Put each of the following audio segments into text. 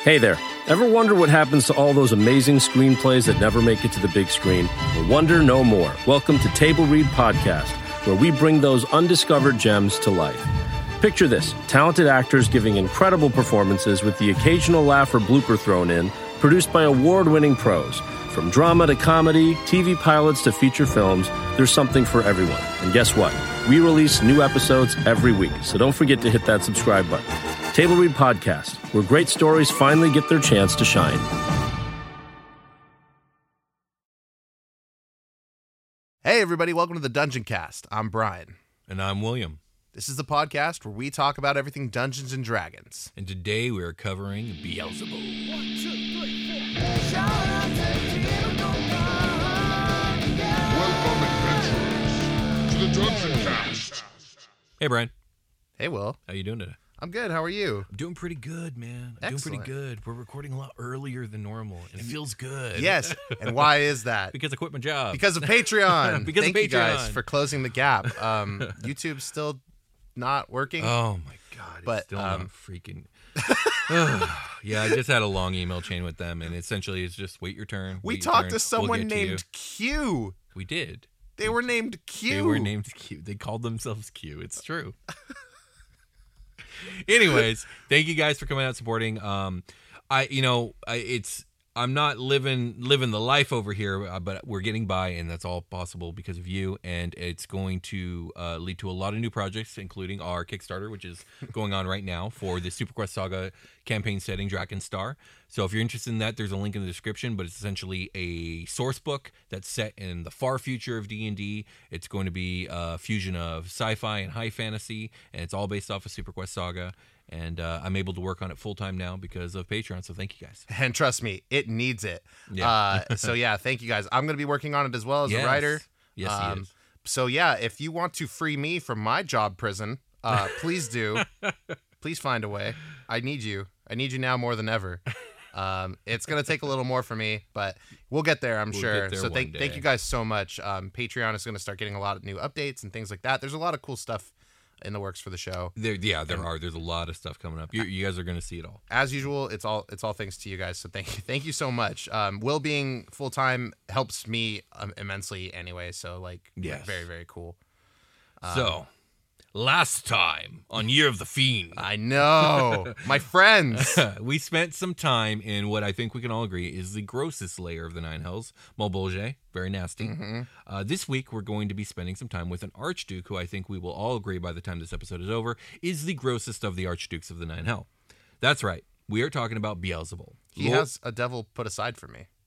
Hey there. Ever wonder what happens to all those amazing screenplays that never make it to the big screen? Well, wonder no more. Welcome to Table Read Podcast, where we bring those undiscovered gems to life. Picture this, talented actors giving incredible performances with the occasional laugh or blooper thrown in, produced by award-winning pros. From drama to comedy, TV pilots to feature films, there's something for everyone. And guess what? We release new episodes every week, so don't forget to hit that subscribe button. Table Read Podcast, where great stories finally get their chance to shine. Hey everybody, welcome to the Dungeon Cast. I'm Brian. And I'm William. This is the podcast where we talk about everything Dungeons and Dragons. And today we are covering Beelzebub. 1, 2, 3, 4. Shout out to Welcome, adventurers, to the Dungeon Cast. Hey, Brian. Hey Will. How you doing today? I'm good, how are you? I'm doing pretty good, man. I'm Excellent. doing pretty good. We're recording a lot earlier than normal, and it feels good. Yes, and why is that? Because I quit my job. Because of Patreon. Because Thank of you guys Patreon. for closing the gap. YouTube's still not working. Oh, my God. But, It's still not freaking... Yeah, I just had a long email chain with them, and essentially it's just wait your turn. We wait your talked turn, to we'll someone get to named you. Q. We did. They were named Q. They were named Q. They called themselves Q. It's true. Anyways, thank you guys for coming out and supporting. I'm not living the life over here, but we're getting by, and that's all possible because of you. And it's going to lead to a lot of new projects, including our Kickstarter, which is going on right now for the Super Quest Saga campaign setting, Drakenstar. So if you're interested in that, there's a link in the description. But it's essentially a source book that's set in the far future of D&D. It's going to be a fusion of sci-fi and high fantasy, and it's all based off of Super Quest Saga. And I'm able to work on it full time now because of Patreon. So thank you guys. And trust me, it needs it. Yeah. So yeah, thank you guys. I'm going to be working on it as well as a writer. Yes, he is. So yeah, if you want to free me from my job prison, please do. Please find a way. I need you. I need you now more than ever. It's going to take a little more for me, but we'll get there, I'm sure. Get there So one thank day. you guys so much. Patreon is going to start getting a lot of new updates and things like that. There's a lot of cool stuff in the works for the show. There are. There's a lot of stuff coming up. You guys are going to see it all. As usual, it's all thanks to you guys. So thank you so much. Will being full time helps me immensely anyway. So Yes. very, very cool. So, last time on Year of the Fiend, I know, my friends. we spent some time in what I think we can all agree is the grossest layer of the Nine Hells, Malbolge. Very nasty. Mm-hmm. This week, we're going to be spending some time with an Archduke who I think we will all agree by the time this episode is over is the grossest of the Archdukes of the Nine Hell. That's right. We are talking about Beelzebul. He has a devil put aside for me.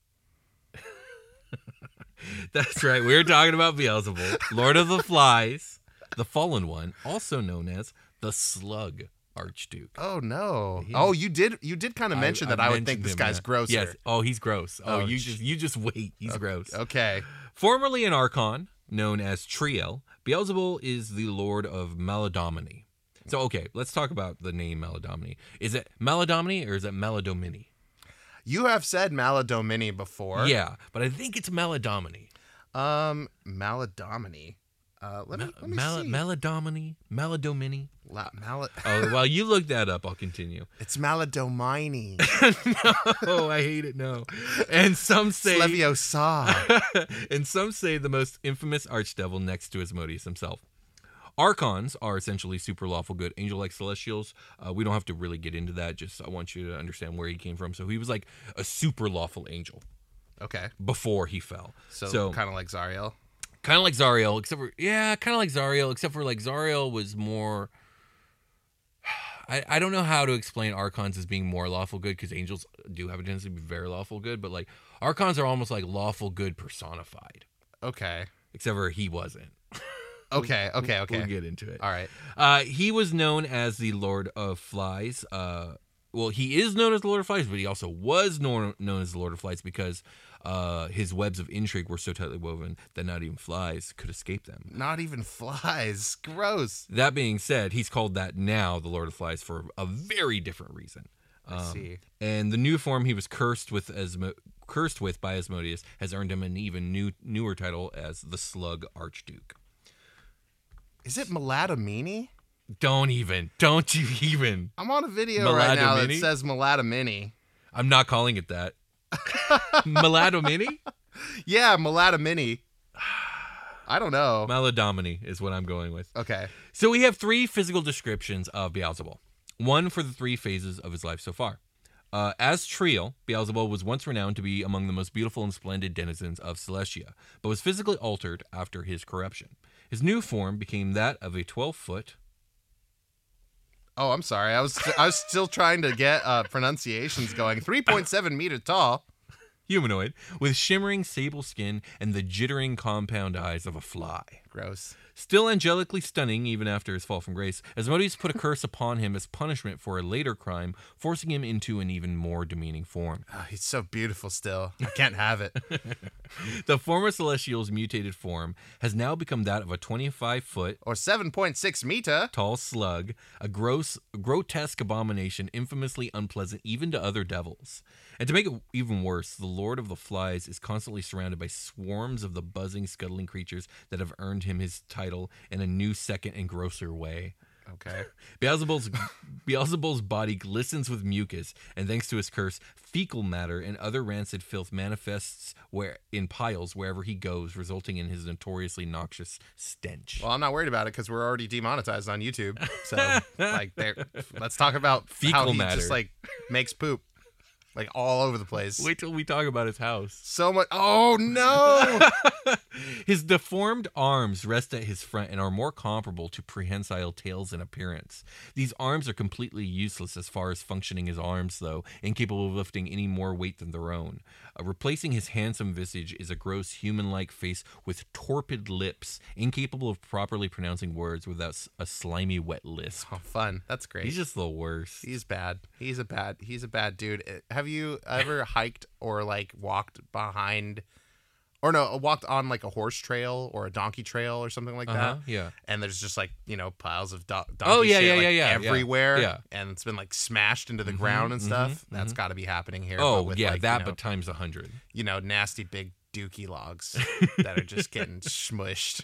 That's right. We're talking about Beelzebul, Lord of the Flies, the Fallen One, also known as the Slug Archduke. Oh no! He- Oh, you did kind of mention that I would think mentioned this him, guy's yeah. grosser. Yes. Oh, he's gross. Oh, Oh, you just wait. He's gross. Okay. Formerly an Archon, known as Triel, Beelzebul is the Lord of Maladomini. So, okay, let's talk about the name Maladomini. Is it Maladomini or is it Maladomini? You have said Maladomini before. Yeah, but I think it's Maladomini. Maladomini. Let me see. Maladomini? Maladomini? Oh, While you look that up, I'll continue. it's Maladomini. No, I hate it. No. And some say Leviosa. and some say the most infamous archdevil next to Asmodeus himself. Archons are essentially super lawful good, angel-like celestials. We don't have to really get into that. Just I want you to understand where he came from. So he was like a super lawful angel Okay. before he fell. So kind of like Zariel. Kind of like Zariel, except for like Zariel was more. I don't know how to explain Archons as being more lawful good because angels do have a tendency to be very lawful good, but like Archons are almost like lawful good personified. Okay. Except for he wasn't. Okay. We'll get into it. All right. He was known as the Lord of Flies. Well, he is known as the Lord of Flies, but he also was known as the Lord of Flies because his webs of intrigue were so tightly woven that not even flies could escape them. Not even flies. Gross. That being said, he's called that now the Lord of Flies for a very different reason. I see. And the new form he was cursed with by Asmodeus has earned him an even newer title as the Slug Archduke. Is it Maladomini? Don't you even. I'm on a video right now that Maladomini? says Maladomini. I'm not calling it that. Maladomini? Yeah, Maladomini. I don't know. Maladomini is what I'm going with. Okay. So we have 3 physical descriptions of Beelzebul. One for the 3 phases of his life so far. As Triel, Beelzebul was once renowned to be among the most beautiful and splendid denizens of Celestia, but was physically altered after his corruption. His new form became that of a 12-foot... Oh, I'm sorry. I was still trying to get pronunciations going. 3.7 meter tall. humanoid with shimmering sable skin and the jittering compound eyes of a fly. Gross. Still angelically stunning even after his fall from grace, Asmodeus put a curse upon him as punishment for a later crime, forcing him into an even more demeaning form. Oh, he's so beautiful still. I can't have it. The former Celestial's mutated form has now become that of a 25-foot Or 7.6 meter. tall slug, a grotesque abomination, infamously unpleasant even to other devils. And to make it even worse, the Lord of the Flies is constantly surrounded by swarms of the buzzing, scuttling creatures that have earned him his title in a new, second, and grosser way. Okay. Beelzebul's body glistens with mucus, and thanks to his curse, fecal matter and other rancid filth manifests in piles wherever he goes, resulting in his notoriously noxious stench. Well, I'm not worried about it because we're already demonetized on YouTube. So, let's talk about Fecal how he matter. just makes poop, all over the place. Wait till we talk about his house. So much. Oh no! His deformed arms rest at his front and are more comparable to prehensile tails in appearance. These arms are completely useless as far as functioning as arms, though, incapable of lifting any more weight than their own. Replacing his handsome visage is a gross human-like face with torpid lips, incapable of properly pronouncing words without a slimy wet lisp. Oh, fun. That's great. He's just the worst. He's bad. He's a bad dude. Have you ever hiked or walked behind, or no, walked on a horse trail or a donkey trail or something like that? Yeah. And there's just piles of donkey yeah, shit yeah, everywhere. Yeah. And it's been smashed into the ground and stuff. That's got to be happening here. Oh, but with, yeah, but times 100. Nasty big dookie logs that are just getting smushed.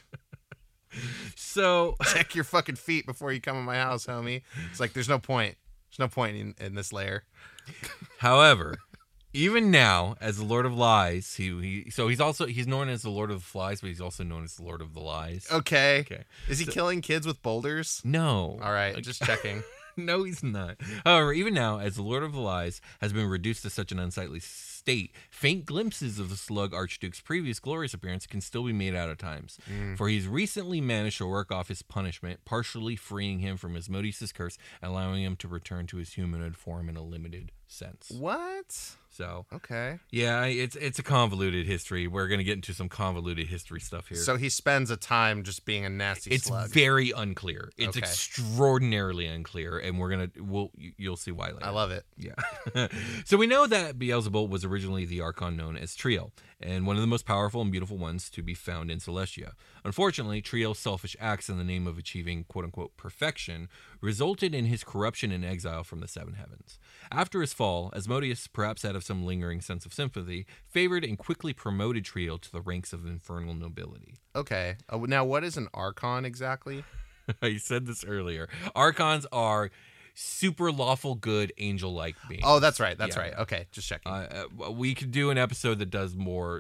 So Check your fucking feet before you come in my house, homie. It's there's no point. There's no point in this layer. However, even now, as the Lord of Lies, he's known as the Lord of the Flies, but he's also known as the Lord of the Lies. Okay. Is he killing kids with boulders? No. All right, just checking. No, he's not. However, even now, as the Lord of the Lies has been reduced to such an unsightly state, faint glimpses of the Slug Archduke's previous glorious appearance can still be made out at times. For he's recently managed to work off his punishment, partially freeing him from Asmodeus' curse and allowing him to return to his humanoid form in a limited sense. What? So, Okay. yeah, it's a convoluted history. We're going to get into some convoluted history stuff here. So he spends a time just being a nasty It's slug. very unclear. It's Okay. extraordinarily unclear, and you'll see why later. I love it. Yeah. So we know that Beelzebul was originally the Archon known as Triel, and one of the most powerful and beautiful ones to be found in Celestia. Unfortunately, Triel's selfish acts in the name of achieving quote-unquote perfection resulted in his corruption and exile from the seven heavens. After his fall, Asmodeus, perhaps out of some lingering sense of sympathy, favored and quickly promoted Triel to the ranks of infernal nobility. Okay. Now, what is an Archon exactly? I said this earlier. Archons are super lawful good angel-like beings. Oh, that's right. That's Yeah. right. Okay, just checking. We could do an episode that does more.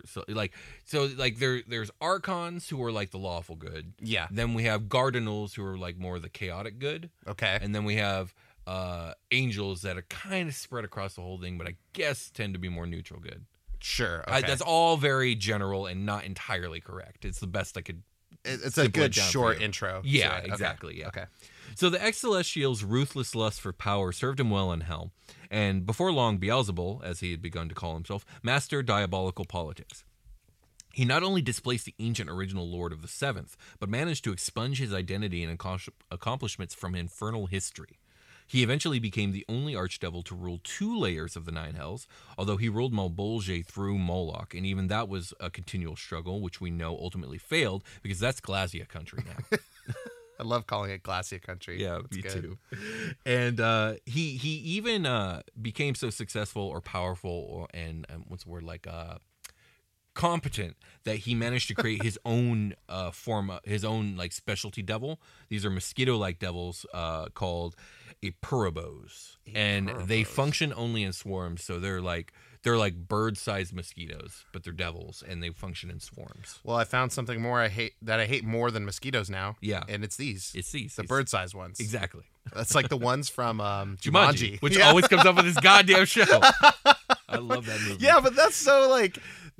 There's archons who are the lawful good. Yeah. Then we have Cardinals who are more the chaotic good. Okay. And then we have angels that are kind of spread across the whole thing, but I guess tend to be more neutral good. Sure. Okay. That's all very general and not entirely correct. It's the best I could. It's a simple it good down for short you. intro. Yeah, to it. Okay. exactly. Yeah. Okay. So the ex-Celestial's ruthless lust for power served him well in hell, and before long, Beelzebul, as he had begun to call himself, mastered diabolical politics. He not only displaced the ancient original Lord of the Seventh, but managed to expunge his identity and accomplishments from infernal history. He eventually became the only archdevil to rule 2 layers of the Nine Hells, although he ruled Malbolge through Moloch, and even that was a continual struggle, which we know ultimately failed, because that's Glazia country now. I love calling it Glacia Country. Yeah, That's me good. too. And he even became so successful or powerful and what's the word, competent, that he managed to create his own form, his own specialty devil. These are mosquito-like devils called a Purobos, and they function only in swarms. So they're like bird-sized mosquitoes, but they're devils, and they function in swarms. Well, I found something more I hate more than mosquitoes now. Yeah. And it's these. It's these. The bird-sized ones. Exactly. That's like the ones from Jumanji. Which always comes up with this goddamn show. I love that movie. Yeah, but that's so like...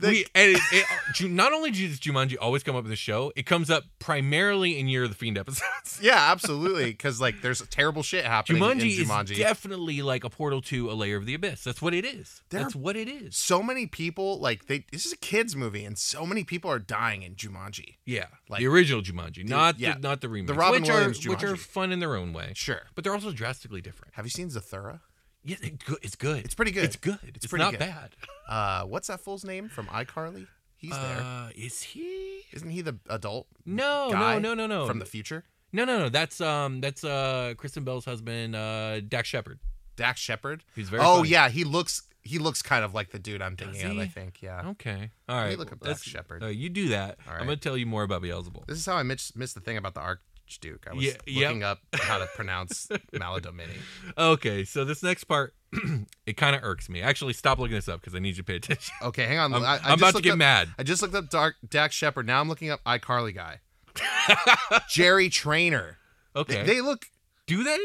Not only does Jumanji always come up in the show, it comes up primarily in Year of the Fiend episodes. Yeah, absolutely. Because like there's terrible shit happening in Jumanji. Is definitely like a portal to a layer of the abyss. That's what it is. That's what it is. So many people this is a kids movie, and so many people are dying in Jumanji. Yeah, like the original Jumanji, not the remake. The Robin Williams Jumanji, which are fun in their own way. Sure, but they're also drastically different. Have you seen Zathura? Yeah, it's good. It's pretty good. It's good. It's pretty not good. bad. What's that fool's name from iCarly? He's there. Is he? Isn't he the adult? No. From the future? No. That's Kristen Bell's husband, Dax Shepard. Dax Shepard? He's very funny. Yeah, he looks kind of like the dude I'm thinking of, I think. Yeah. Okay. All right. Let me look up Dax Shepard. You do that. All right. I'm going to tell you more about Beelzebub. This is how I missed the thing about the Archduke. I was looking up how to pronounce Maladomini. Okay, so this next part, it kind of irks me. Actually, stop looking this up because I need you to pay attention. Okay, hang on. I'm about to get mad. I just looked up Dax Shepard. Now I'm looking up iCarly guy. Jerry Trainer. Okay. They look... Do they?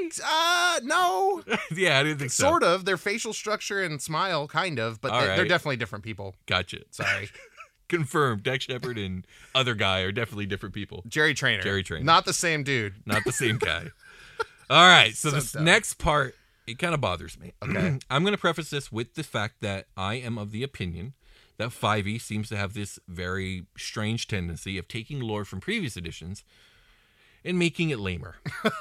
No. Yeah, I didn't think so. Sort of. Their facial structure and smile, kind of, but they're definitely different people. Gotcha. Sorry. Confirmed. Dax Shepard and other guy are definitely different people. Jerry Trainer. Not the same dude. Not the same guy. All right. So this next part, it kind of bothers me. Okay. I'm going to preface this with the fact that I am of the opinion that 5e seems to have this very strange tendency of taking lore from previous editions and making it lamer.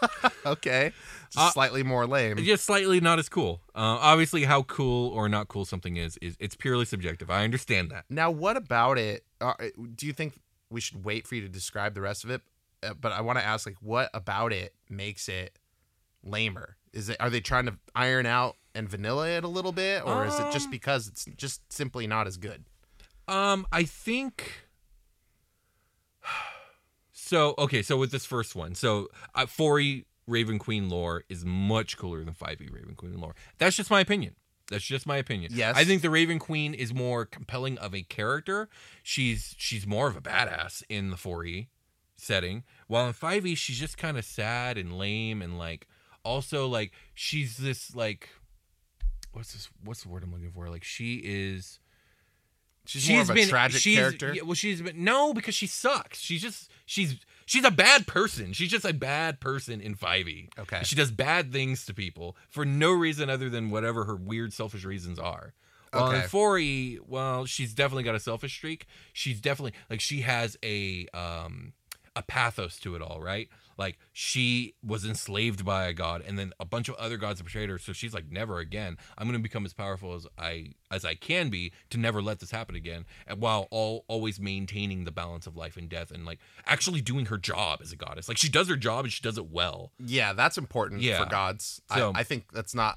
Okay. Just slightly more lame. Just slightly not as cool. Obviously, how cool or not cool something is it's purely subjective. I understand that. Now, what about it? Do you think we should wait for you to describe the rest of it? But I want to ask, like, what about it makes it lamer? Are they trying to iron out and vanilla it a little bit? Or is it just because it's just simply not as good? I think... So with this first one, 4e Raven Queen lore is much cooler than 5e Raven Queen lore. That's just my opinion. Yes. I think the Raven Queen is more compelling of a character. She's more of a badass in the 4e setting, while in 5e she's just kind of sad and lame, and like also like she's this like what's the word I'm looking for? Like she's more of a tragic character. Yeah, well, no, because she sucks. She's a bad person. She's just a bad person in 5e. Okay. She does bad things to people for no reason other than whatever her weird selfish reasons are. While in 4e, well, she's definitely got a selfish streak. She's definitely like she has a pathos to it all, right? Like she was enslaved by a god, and then a bunch of other gods betrayed her. So she's like, never again. I'm going to become as powerful as I can be to never let this happen again. And while always maintaining the balance of life and death, and like actually doing her job as a goddess. Like she does her job and she does it well. Yeah, that's important for gods. So, I think that's not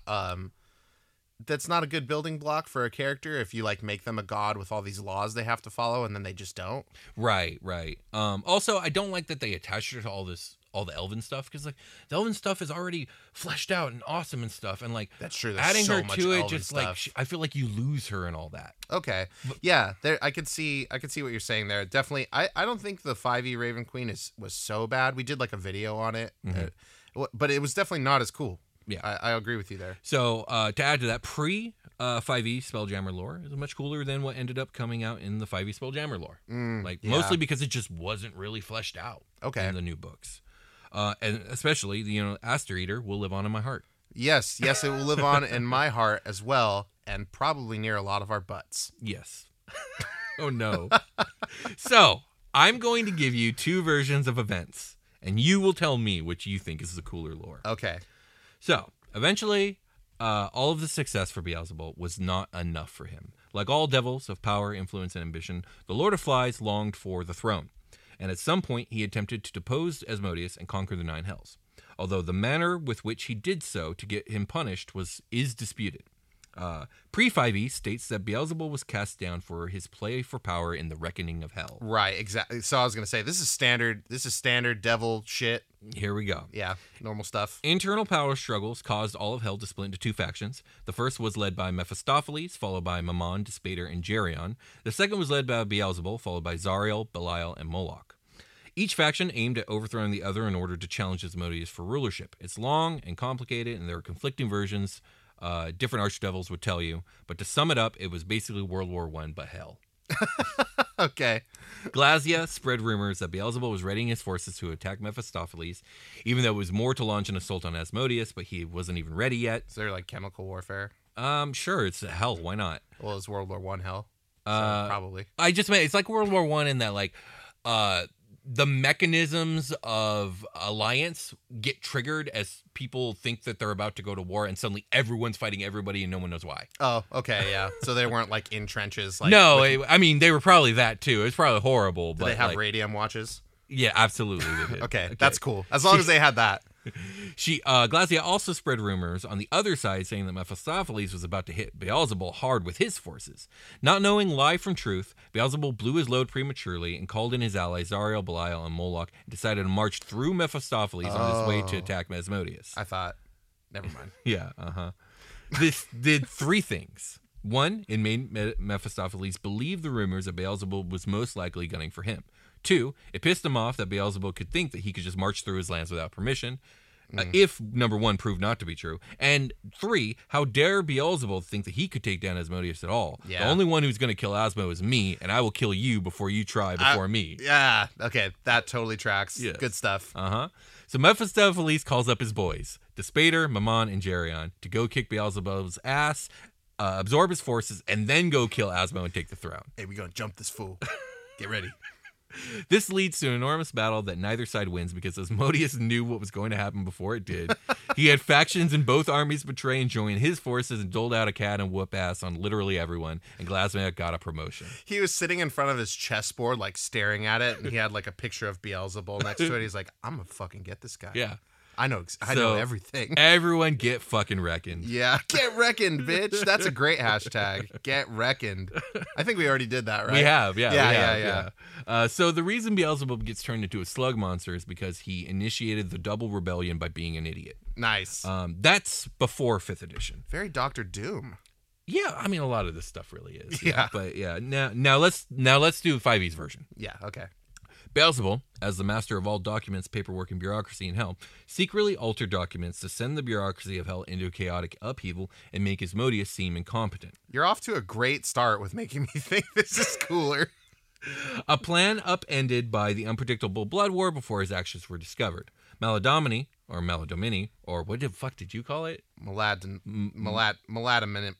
a good building block for a character if you like make them a god with all these laws they have to follow and then they just don't. Right. Also, I don't like that they attached her to all the elven stuff, because like the elven stuff is already fleshed out and awesome and stuff, and like that's true. There's adding so her much to it elven just stuff. like I feel like you lose her and all that. Okay, yeah, I could see what you're saying there. Definitely, I don't think the 5e Raven Queen was so bad. We did like a video on it, but it was definitely not as cool. Yeah, I agree with you there. So to add to that, pre 5e Spelljammer lore is much cooler than what ended up coming out in the 5e Spelljammer lore. Mostly because it just wasn't really fleshed out in the new books. And especially, Aster Eater will live on in my heart. Yes, it will live on in my heart as well, and probably near a lot of our butts. Yes. Oh, no. So, I'm going to give you two versions of events, and you will tell me which you think is the cooler lore. Okay. So, eventually, all of the success for Beelzebub was not enough for him. Like all devils of power, influence, and ambition, the Lord of Flies longed for the throne. And at some point he attempted to depose Asmodeus and conquer the 9 hells, although the manner with which he did so to get him punished is disputed. Pre-5e states that Beelzebul was cast down for his play for power in the reckoning of hell. Right, exactly. So I was gonna say this is standard devil shit. Here we go. Yeah, normal stuff. Internal power struggles caused all of hell to split into two factions. The first was led by Mephistopheles, followed by Mammon, Despater, and Geryon. The second was led by Beelzebul, followed by Zariel, Belial, and Moloch. Each faction aimed at overthrowing the other in order to challenge Asmodeus for rulership. It's long and complicated, and there are conflicting versions. Different archdevils would tell you. But to sum it up, it was basically World War I, but hell. Okay. Glazia spread rumors that Beelzebul was readying his forces to attack Mephistopheles, even though it was more to launch an assault on Asmodeus, but he wasn't even ready yet. Is there like chemical warfare? Sure, it's hell. Why not? Well, it's World War I hell. So probably. I just meant it's like World War I in that like the mechanisms of alliance get triggered as people think that they're about to go to war, and suddenly everyone's fighting everybody and no one knows why. Oh, okay, yeah. So they weren't like in trenches. Like, No, I mean they were probably that too. It's probably horrible. Did but they have like, radium watches? Yeah, absolutely. They did. Okay, that's cool. As long as they had that. Glazia also spread rumors on the other side saying that Mephistopheles was about to hit Beelzebul hard with his forces. Not knowing lie from truth, Beelzebul blew his load prematurely and called in his allies Zariel, Belial, and Moloch and decided to march through Mephistopheles on his way to attack Asmodeus. I thought, never mind. Yeah, This did three things. One, it made Mephistopheles believe the rumors that Beelzebul was most likely gunning for him. Two, it pissed him off that Beelzebul could think that he could just march through his lands without permission, if number one proved not to be true. And three, how dare Beelzebul think that he could take down Asmodeus at all? Yeah. The only one who's going to kill Asmo is me, and I will kill you before you try before me. Yeah, okay, that totally tracks. Yes. Good stuff. So Mephistopheles calls up his boys, Despater, Mammon, and Geryon, to go kick Beelzebul's ass, absorb his forces, and then go kill Asmo and take the throne. Hey, we're gonna jump this fool. Get ready. This leads to an enormous battle that neither side wins because Asmodeus knew what was going to happen before it did. He had factions in both armies betray and join his forces and doled out a cat and whoop ass on literally everyone, and Glazia got a promotion. He was sitting in front of his chessboard, like staring at it, and he had like a picture of Beelzebul next to it. He's like, I'm gonna fucking get this guy. Yeah. I know everything. Everyone get fucking reckoned. Yeah, get reckoned, bitch. That's a great hashtag. Get reckoned. I think we already did that, right? We have, yeah. Yeah. So the reason Beelzebub gets turned into a slug monster is because he initiated the double rebellion by being an idiot. Nice. That's before 5th edition. Very Dr. Doom. Yeah, I mean a lot of this stuff really is. Yeah. But yeah, now let's do 5e's version. Yeah, okay. Beelzebul, as the master of all documents, paperwork, and bureaucracy in hell, secretly altered documents to send the bureaucracy of hell into chaotic upheaval and make Asmodeus seem incompetent. You're off to a great start with making me think this is cooler. A plan upended by the unpredictable blood war before his actions were discovered. Maladomini, or what the fuck did you call it? Maladomini.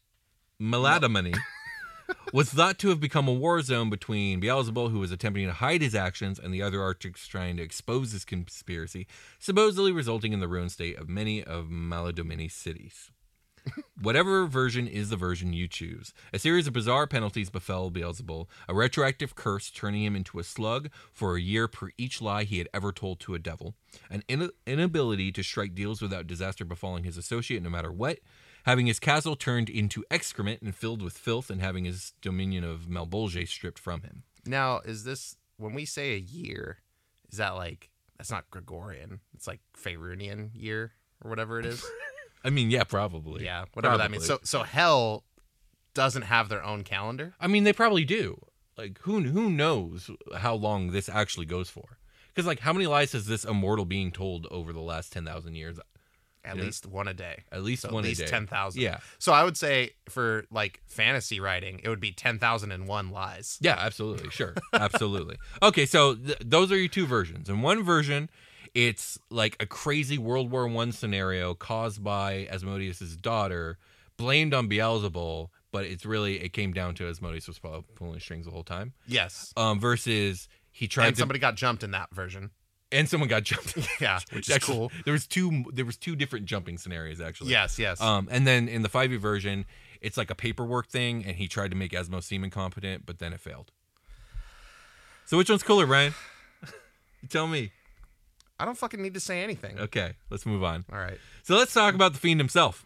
Was thought to have become a war zone between Beelzebul, who was attempting to hide his actions, and the other archers trying to expose his conspiracy, supposedly resulting in the ruined state of many of Maladomini's cities. Whatever version is the version you choose. A series of bizarre penalties befell Beelzebul, a retroactive curse turning him into a slug for a year per each lie he had ever told to a devil, an inability to strike deals without disaster befalling his associate no matter what, having his castle turned into excrement and filled with filth, and having his dominion of Malbolge stripped from him. Now, is this, when we say a year, is that like, that's not Gregorian, it's like Faerunian year or whatever it is? I mean, yeah, probably. Yeah, whatever that means. So hell doesn't have their own calendar? I mean, they probably do. Like, who knows how long this actually goes for? Because, like, how many lies has this immortal being told over the last 10,000 years? At least one a day. At least one a day. 10,000. Yeah. So I would say for like fantasy writing, it would be 10,001 lies. Yeah, absolutely. Sure. Absolutely. Okay, so those are your two versions. In one version, it's like a crazy World War I scenario caused by Asmodeus' daughter, blamed on Beelzebul, but it came down to Asmodeus was probably pulling strings the whole time. Yes. Versus he tried and somebody got jumped in that version. And someone got jumped. Yeah, which is cool. There was two different jumping scenarios actually. Yes. And then in the 5e version, it's like a paperwork thing, and he tried to make Asmo seem incompetent, but then it failed. So which one's cooler, Ryan? You tell me. I don't fucking need to say anything. Okay, let's move on. All right. So let's talk about the Fiend himself.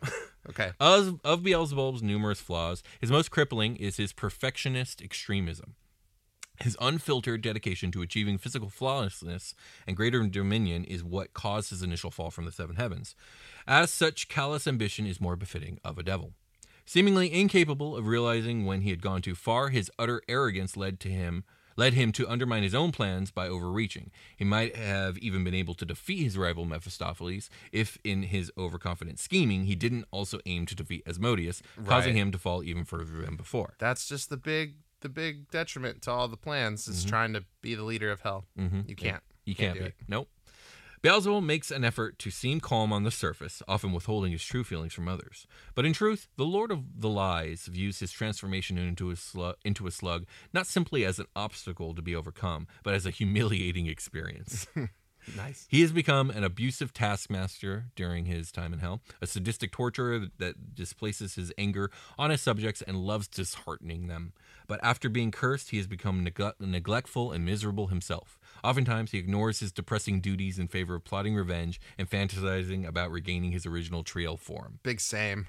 Okay. Of Beelzebub's numerous flaws, his most crippling is his perfectionist extremism. His unfiltered dedication to achieving physical flawlessness and greater dominion is what caused his initial fall from the seven heavens. As such, callous ambition is more befitting of a devil. Seemingly incapable of realizing when he had gone too far, his utter arrogance led him to undermine his own plans by overreaching. He might have even been able to defeat his rival Mephistopheles if, in his overconfident scheming, he didn't also aim to defeat Asmodeus, causing Right. him to fall even further than before. That's just the big detriment to all the plans is trying to be the leader of hell. You can't. You can't do be. it. Nope. Beelzebub makes an effort to seem calm on the surface, often withholding his true feelings from others. But in truth, the Lord of the Lies views his transformation into a slug not simply as an obstacle to be overcome, but as a humiliating experience. Nice. He has become an abusive taskmaster during his time in hell, a sadistic torturer that displaces his anger on his subjects and loves disheartening them. But after being cursed, he has become neglectful and miserable himself. Oftentimes, he ignores his depressing duties in favor of plotting revenge and fantasizing about regaining his original trio form. Big same.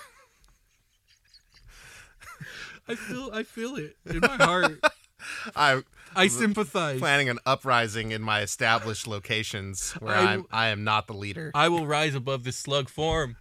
I feel it in my heart. I sympathize. Planning an uprising in my established locations where I am not the leader. I will rise above this slug form.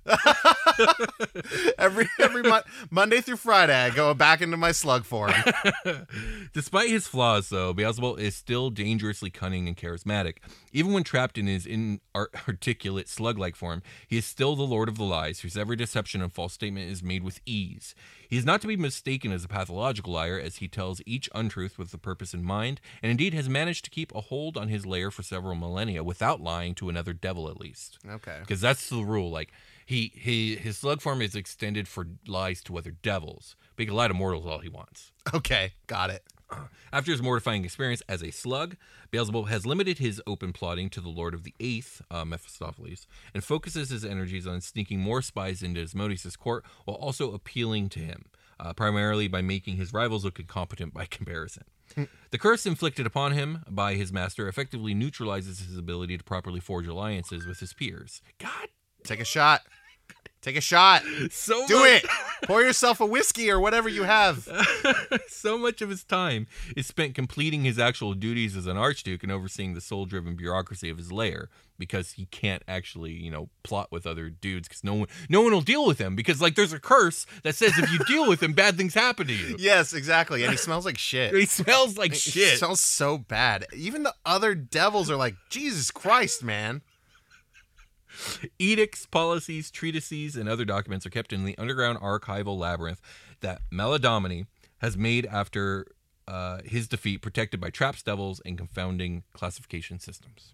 Every Monday through Friday, I go back into my slug form. Despite his flaws, though, Beelzebub is still dangerously cunning and charismatic. Even when trapped in his inarticulate slug-like form, he is still the Lord of the Lies, whose every deception and false statement is made with ease. He is not to be mistaken as a pathological liar, as he tells each untruth with the purpose in mind, and indeed has managed to keep a hold on his lair for several millennia without lying to another devil, at least. Okay. Because that's the rule. Like, his slug form is extended for lies to other devils, but he can lie to mortals all he wants. Okay. Got it. After his mortifying experience as a slug, Beelzebub has limited his open plotting to the Lord of the Eighth, Mephistopheles, and focuses his energies on sneaking more spies into Asmodeus' court while also appealing to him, primarily by making his rivals look incompetent by comparison. The curse inflicted upon him by his master effectively neutralizes his ability to properly forge alliances with his peers. God, Take a shot. Take a shot. so Do much, it. Pour yourself a whiskey or whatever you have. So much of his time is spent completing his actual duties as an archduke and overseeing the soul-driven bureaucracy of his lair, because he can't actually, plot with other dudes because no one will deal with him, because there's a curse that says if you deal with him, bad things happen to you. Yes, exactly. And he smells like shit. He smells like It shit. smells so bad. Even the other devils are like, Jesus Christ, man. Edicts, policies, treatises, and other documents are kept in the underground archival labyrinth that Maladomini has made after his defeat, protected by traps, devils, and confounding classification systems.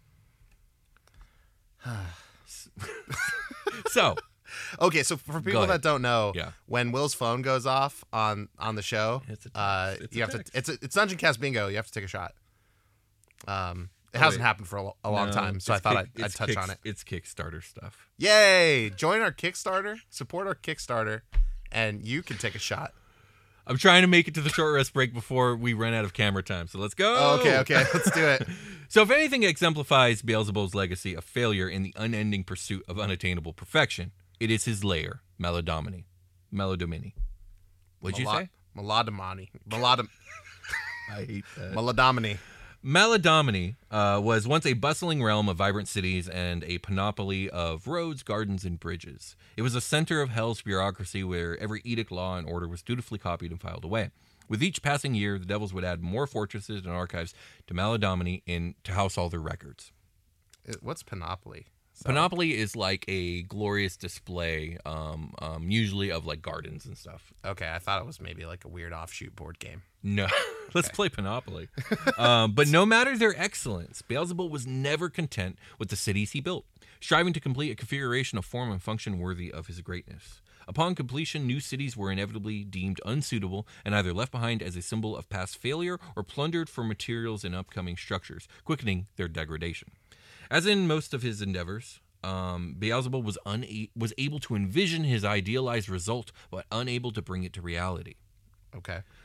So, Okay, so for people ahead. that don't know, Yeah. when Will's phone goes off on the show, It's a text. It's you a have text. to. It's Dungeon Cast Bingo. You have to take a shot. It hasn't wait. happened for a long time, so I thought I'd touch on it. It's Kickstarter stuff. Yay! Join our Kickstarter, support our Kickstarter, and you can take a shot. I'm trying to make it to the short rest break before we run out of camera time, so let's go. Oh, okay, let's do it. So if anything exemplifies Beelzebub's legacy of failure in the unending pursuit of unattainable perfection, it is his lair, Maladomini. What'd you say? Maladomini. I hate that. Maladomini. Maladomini was once a bustling realm of vibrant cities and a panoply of roads, gardens, and bridges. It was a center of hell's bureaucracy where every edict, law, and order was dutifully copied and filed away. With each passing year, the devils would add more fortresses and archives to Maladomini to house all their records. What's Panoply? Panoply is like a glorious display, usually of gardens and stuff. Okay, I thought it was maybe like a weird offshoot board game. No, let's play Panoply. But no matter their excellence, Beelzebub was never content with the cities he built, striving to complete a configuration of form and function worthy of his greatness. Upon completion, new cities were inevitably deemed unsuitable and either left behind as a symbol of past failure or plundered for materials in upcoming structures, quickening their degradation. As in most of his endeavors, Beelzebub was able to envision his idealized result, but unable to bring it to reality. Okay.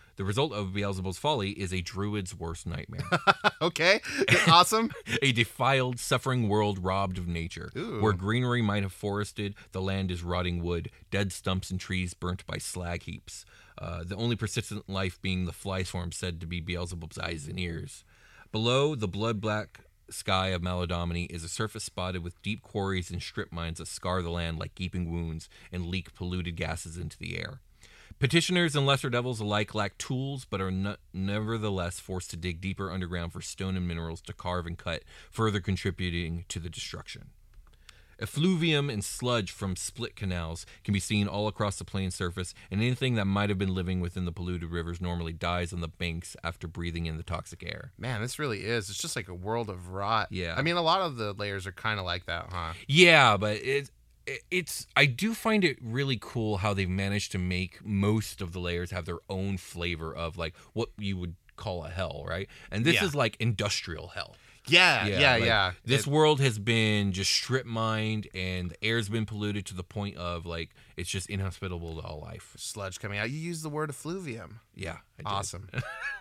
The result of Beelzebub's folly is a druid's worst nightmare. Okay, awesome. A defiled, suffering world robbed of nature. Ooh. Where greenery might have forested, the land is rotting wood, dead stumps and trees burnt by slag heaps. The only persistent life being the fly swarm said to be Beelzebub's eyes and ears. Below the blood-black sky of Maladomini is a surface spotted with deep quarries and strip mines that scar the land like gaping wounds and leak polluted gases into the air. Petitioners and lesser devils alike lack tools, but are nevertheless forced to dig deeper underground for stone and minerals to carve and cut, further contributing to the destruction. Effluvium and sludge from split canals can be seen all across the plain surface, and anything that might have been living within the polluted rivers normally dies on the banks after breathing in the toxic air. Man, this really is. It's just like a world of rot. Yeah. I mean, a lot of the layers are kind of like that, huh? Yeah, but it's I do find it really cool how they've managed to make most of the layers have their own flavor of like what you would call a hell, right? And this Yeah. is like industrial hell. Yeah. Like, This world has been just strip mined, and the air's been polluted to the point of like it's just inhospitable to all life. Sludge coming out. You used the word effluvium. Yeah, I did. Awesome.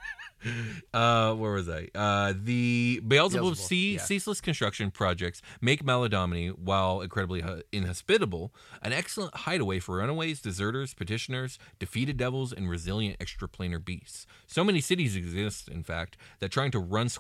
Where was I? The Beelzebub Beelzebub, yeah. ceaseless construction projects make Maladomini, while incredibly inhospitable, an excellent hideaway for runaways, deserters, petitioners, defeated devils, and resilient extraplanar beasts. So many cities exist, in fact, that trying to run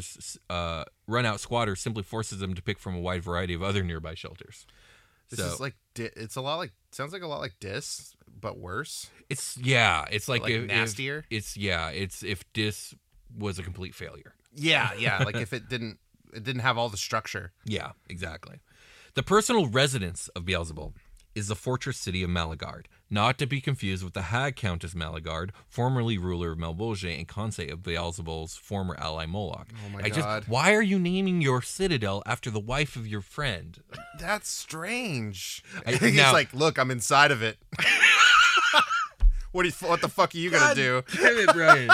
out squatters simply forces them to pick from a wide variety of other nearby shelters. This is like, it's a lot like, sounds like a lot like Dis, but worse. It's like nastier. It's if Dis was a complete failure. Yeah. Like if it didn't have all the structure. Yeah, exactly. The personal residence of Beelzebub is the fortress city of Malagard, not to be confused with the Hag Countess Malagard, formerly ruler of Malbolge and consort of Beelzebub's former ally Moloch. Oh my God. Why are you naming your citadel after the wife of your friend? That's strange. Now- He's like, look, I'm inside of it. What the fuck are you gonna do? Damn it, Brian.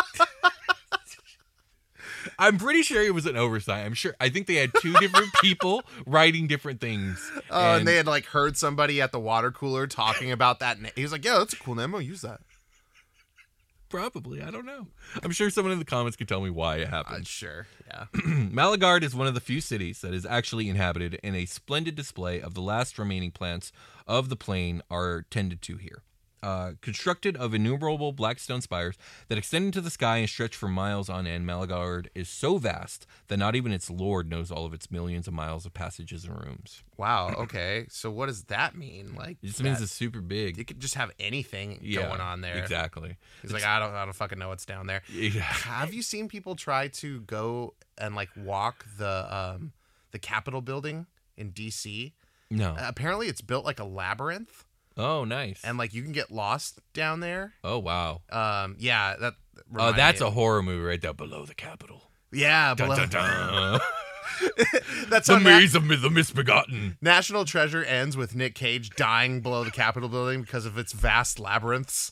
I'm pretty sure it was an oversight. I think they had two different people writing different things. Oh, and they had like heard somebody at the water cooler talking about that. He was like, yeah, that's a cool name. I'll use that. Probably. I don't know. I'm sure someone in the comments could tell me why it happened. Sure. Yeah. Malagard is one of the few cities that is actually inhabited, and a splendid display of the last remaining plants of the plain are tended to here. Constructed of innumerable black stone spires that extend into the sky and stretch for miles on end, Malagard is so vast that not even its lord knows all of its millions of miles of passages and rooms. Wow. Okay. So what does that mean? Like, It just means it's super big. you could just have anything Yeah, going on there. Exactly. He's like, I don't fucking know what's down there. Yeah. Have you seen people try to go and like walk the Capitol building in DC? No. Apparently, it's built like a labyrinth, Oh, nice. and like you can get lost down there. Oh, wow. Yeah, that. That's a horror movie right there. Below the Capitol. Yeah, Dun, dun, dun. that's The on maze of the misbegotten. National Treasure ends with Nick Cage dying below the Capitol building because of its vast labyrinths.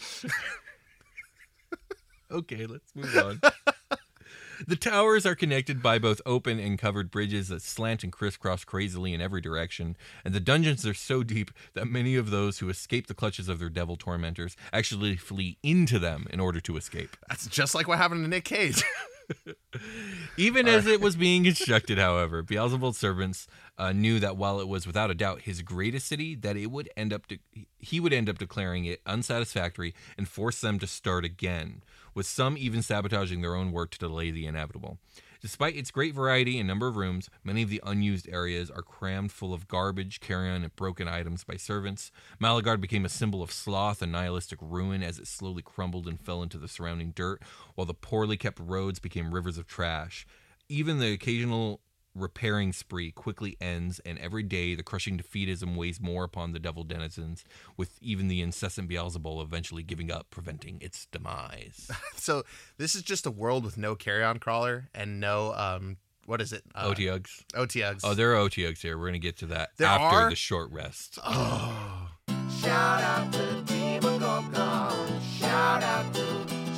Okay, let's move on. The towers are connected by both open and covered bridges that slant and crisscross crazily in every direction, and the dungeons are so deep that many of those who escape the clutches of their devil tormentors actually flee into them in order to escape. That's just like what happened to Nick Cage. Even as it was being constructed, however, Beelzebub's servants knew that while it was without a doubt his greatest city, that he would end up declaring it unsatisfactory and force them to start again, with some even sabotaging their own work to delay the inevitable. Despite its great variety and number of rooms, many of the unused areas are crammed full of garbage, carrion, and broken items by servants. Malagard became a symbol of sloth and nihilistic ruin as it slowly crumbled and fell into the surrounding dirt, while the poorly kept roads became rivers of trash. Even the occasional repairing spree quickly ends, and every day the crushing defeatism weighs more upon the devil denizens, with even the incessant Beelzebub eventually giving up, preventing its demise. So this is just a world with no carry-on crawler and no what is it? OTUGs. OTUGs. Oh, there are OTUGs here. We're going to get to that There after are? the short rest. Oh. Shout out to Demon Gorgon. Shout out to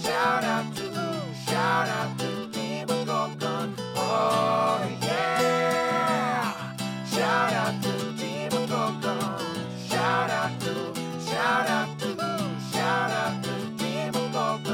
Demon Gorgon. Oh yeah. Shout out to Demon Gorgon. Shout out to Demon Gorgon.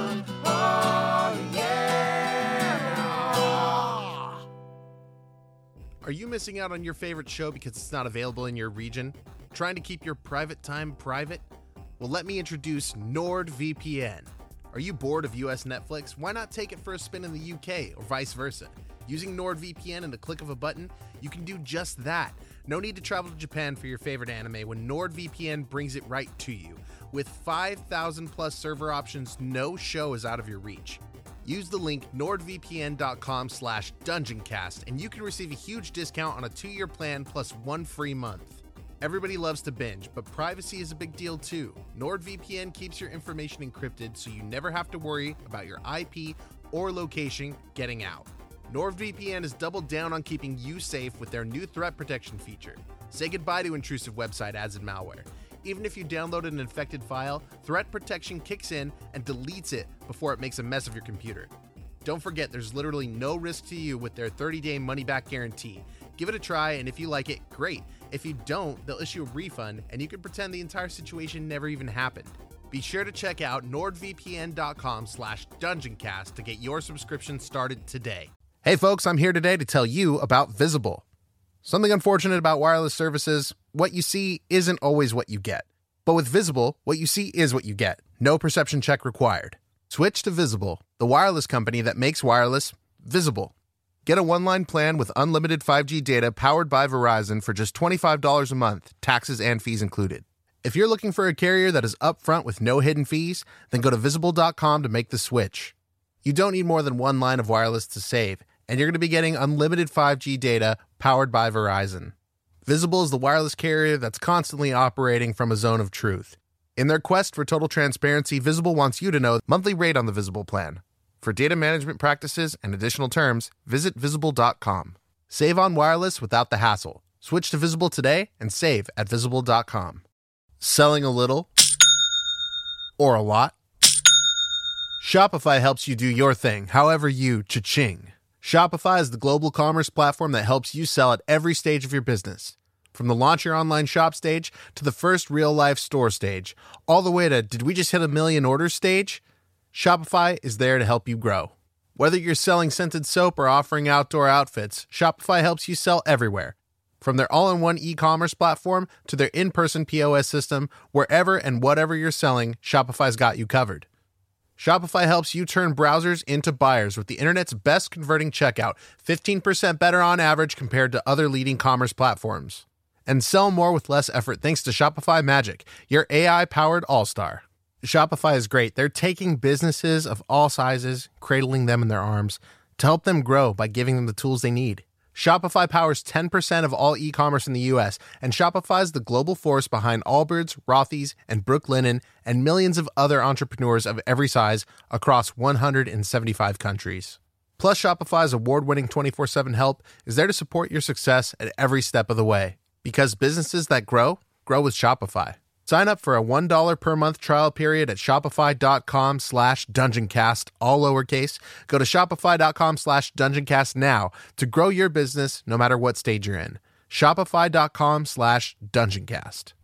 you missing out on your favorite show because it's not available in your region? Trying to keep your private time private? Well, let me introduce NordVPN. Are you bored of US Netflix? Why not take it for a spin in the UK or vice versa? Using NordVPN and the click of a button, you can do just that. No need to travel to Japan for your favorite anime when NordVPN brings it right to you. With 5,000 plus server options, no show is out of your reach. Use the link nordvpn.com/dungeoncast and you can receive a huge discount on a 2-year plan plus 1 free month. Everybody loves to binge, but privacy is a big deal too. NordVPN keeps your information encrypted so you never have to worry about your IP or location getting out. NordVPN has doubled down on keeping you safe with their new threat protection feature. Say goodbye to intrusive website ads and malware. Even if you download an infected file, threat protection kicks in and deletes it before it makes a mess of your computer. Don't forget, there's literally no risk to you with their 30-day money-back guarantee. Give it a try, and if you like it, great. If you don't, they'll issue a refund, and you can pretend the entire situation never even happened. Be sure to check out nordvpn.com/dungeoncast to get your subscription started today. Hey folks, I'm here today to tell you about Visible. Something unfortunate about wireless services, what you see isn't always what you get. But with Visible, what you see is what you get. No perception check required. Switch to Visible, the wireless company that makes wireless visible. Get a one-line plan with unlimited 5G data powered by Verizon for just $25 a month, taxes and fees included. If you're looking for a carrier that is upfront with no hidden fees, then go to Visible.com to make the switch. You don't need more than one line of wireless to save, and you're going to be getting unlimited 5G data powered by Verizon. Visible is the wireless carrier that's constantly operating from a zone of truth. In their quest for total transparency, Visible wants you to know the monthly rate on the Visible plan. For data management practices and additional terms, visit Visible.com. Save on wireless without the hassle. Switch to Visible today and save at Visible.com. Selling a little or a lot? Shopify helps you do your thing, however you cha-ching. Shopify is the global commerce platform that helps you sell at every stage of your business. From the launch your online shop stage to the first real-life store stage, all the way to did we just hit 1 million orders stage? Shopify is there to help you grow. Whether you're selling scented soap or offering outdoor outfits, Shopify helps you sell everywhere. From their all-in-one e-commerce platform to their in-person POS system, wherever and whatever you're selling, Shopify's got you covered. Shopify helps you turn browsers into buyers with the internet's best converting checkout, 15% better on average compared to other leading commerce platforms. And sell more with less effort thanks to Shopify Magic, your AI-powered all-star. Shopify is great. They're taking businesses of all sizes, cradling them in their arms, to help them grow by giving them the tools they need. Shopify powers 10% of all e-commerce in the U.S., and Shopify's the global force behind Allbirds, Rothy's, and Brooklinen, and millions of other entrepreneurs of every size across 175 countries. Plus, Shopify's award-winning 24/7 help is there to support your success at every step of the way. Because businesses that grow, grow with Shopify. Sign up for a $1 per month trial period at shopify.com/dungeoncast, all lowercase. Go to shopify.com/dungeoncast now to grow your business no matter what stage you're in. Shopify.com/dungeoncast.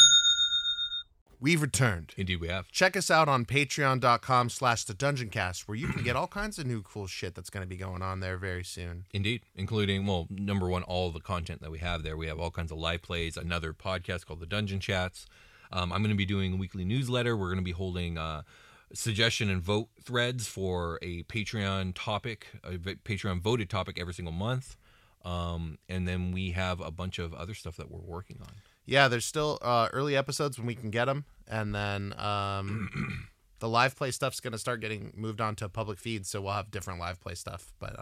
We've returned. Indeed we have. Check us out on patreon.com/thedungeoncast where you can get all kinds of new cool shit that's going to be going on there very soon. Indeed, including, well, number one, all the content that we have there. We have all kinds of live plays, another podcast called The Dungeon Chats. I'm going to be doing a weekly newsletter. We're going to be holding suggestion and vote threads for a Patreon topic, a Patreon voted topic every single month. And then we have a bunch of other stuff that we're working on. Yeah, there's still early episodes when we can get them. And then the live play stuff's going to start getting moved on to public feeds, so we'll have different live play stuff. But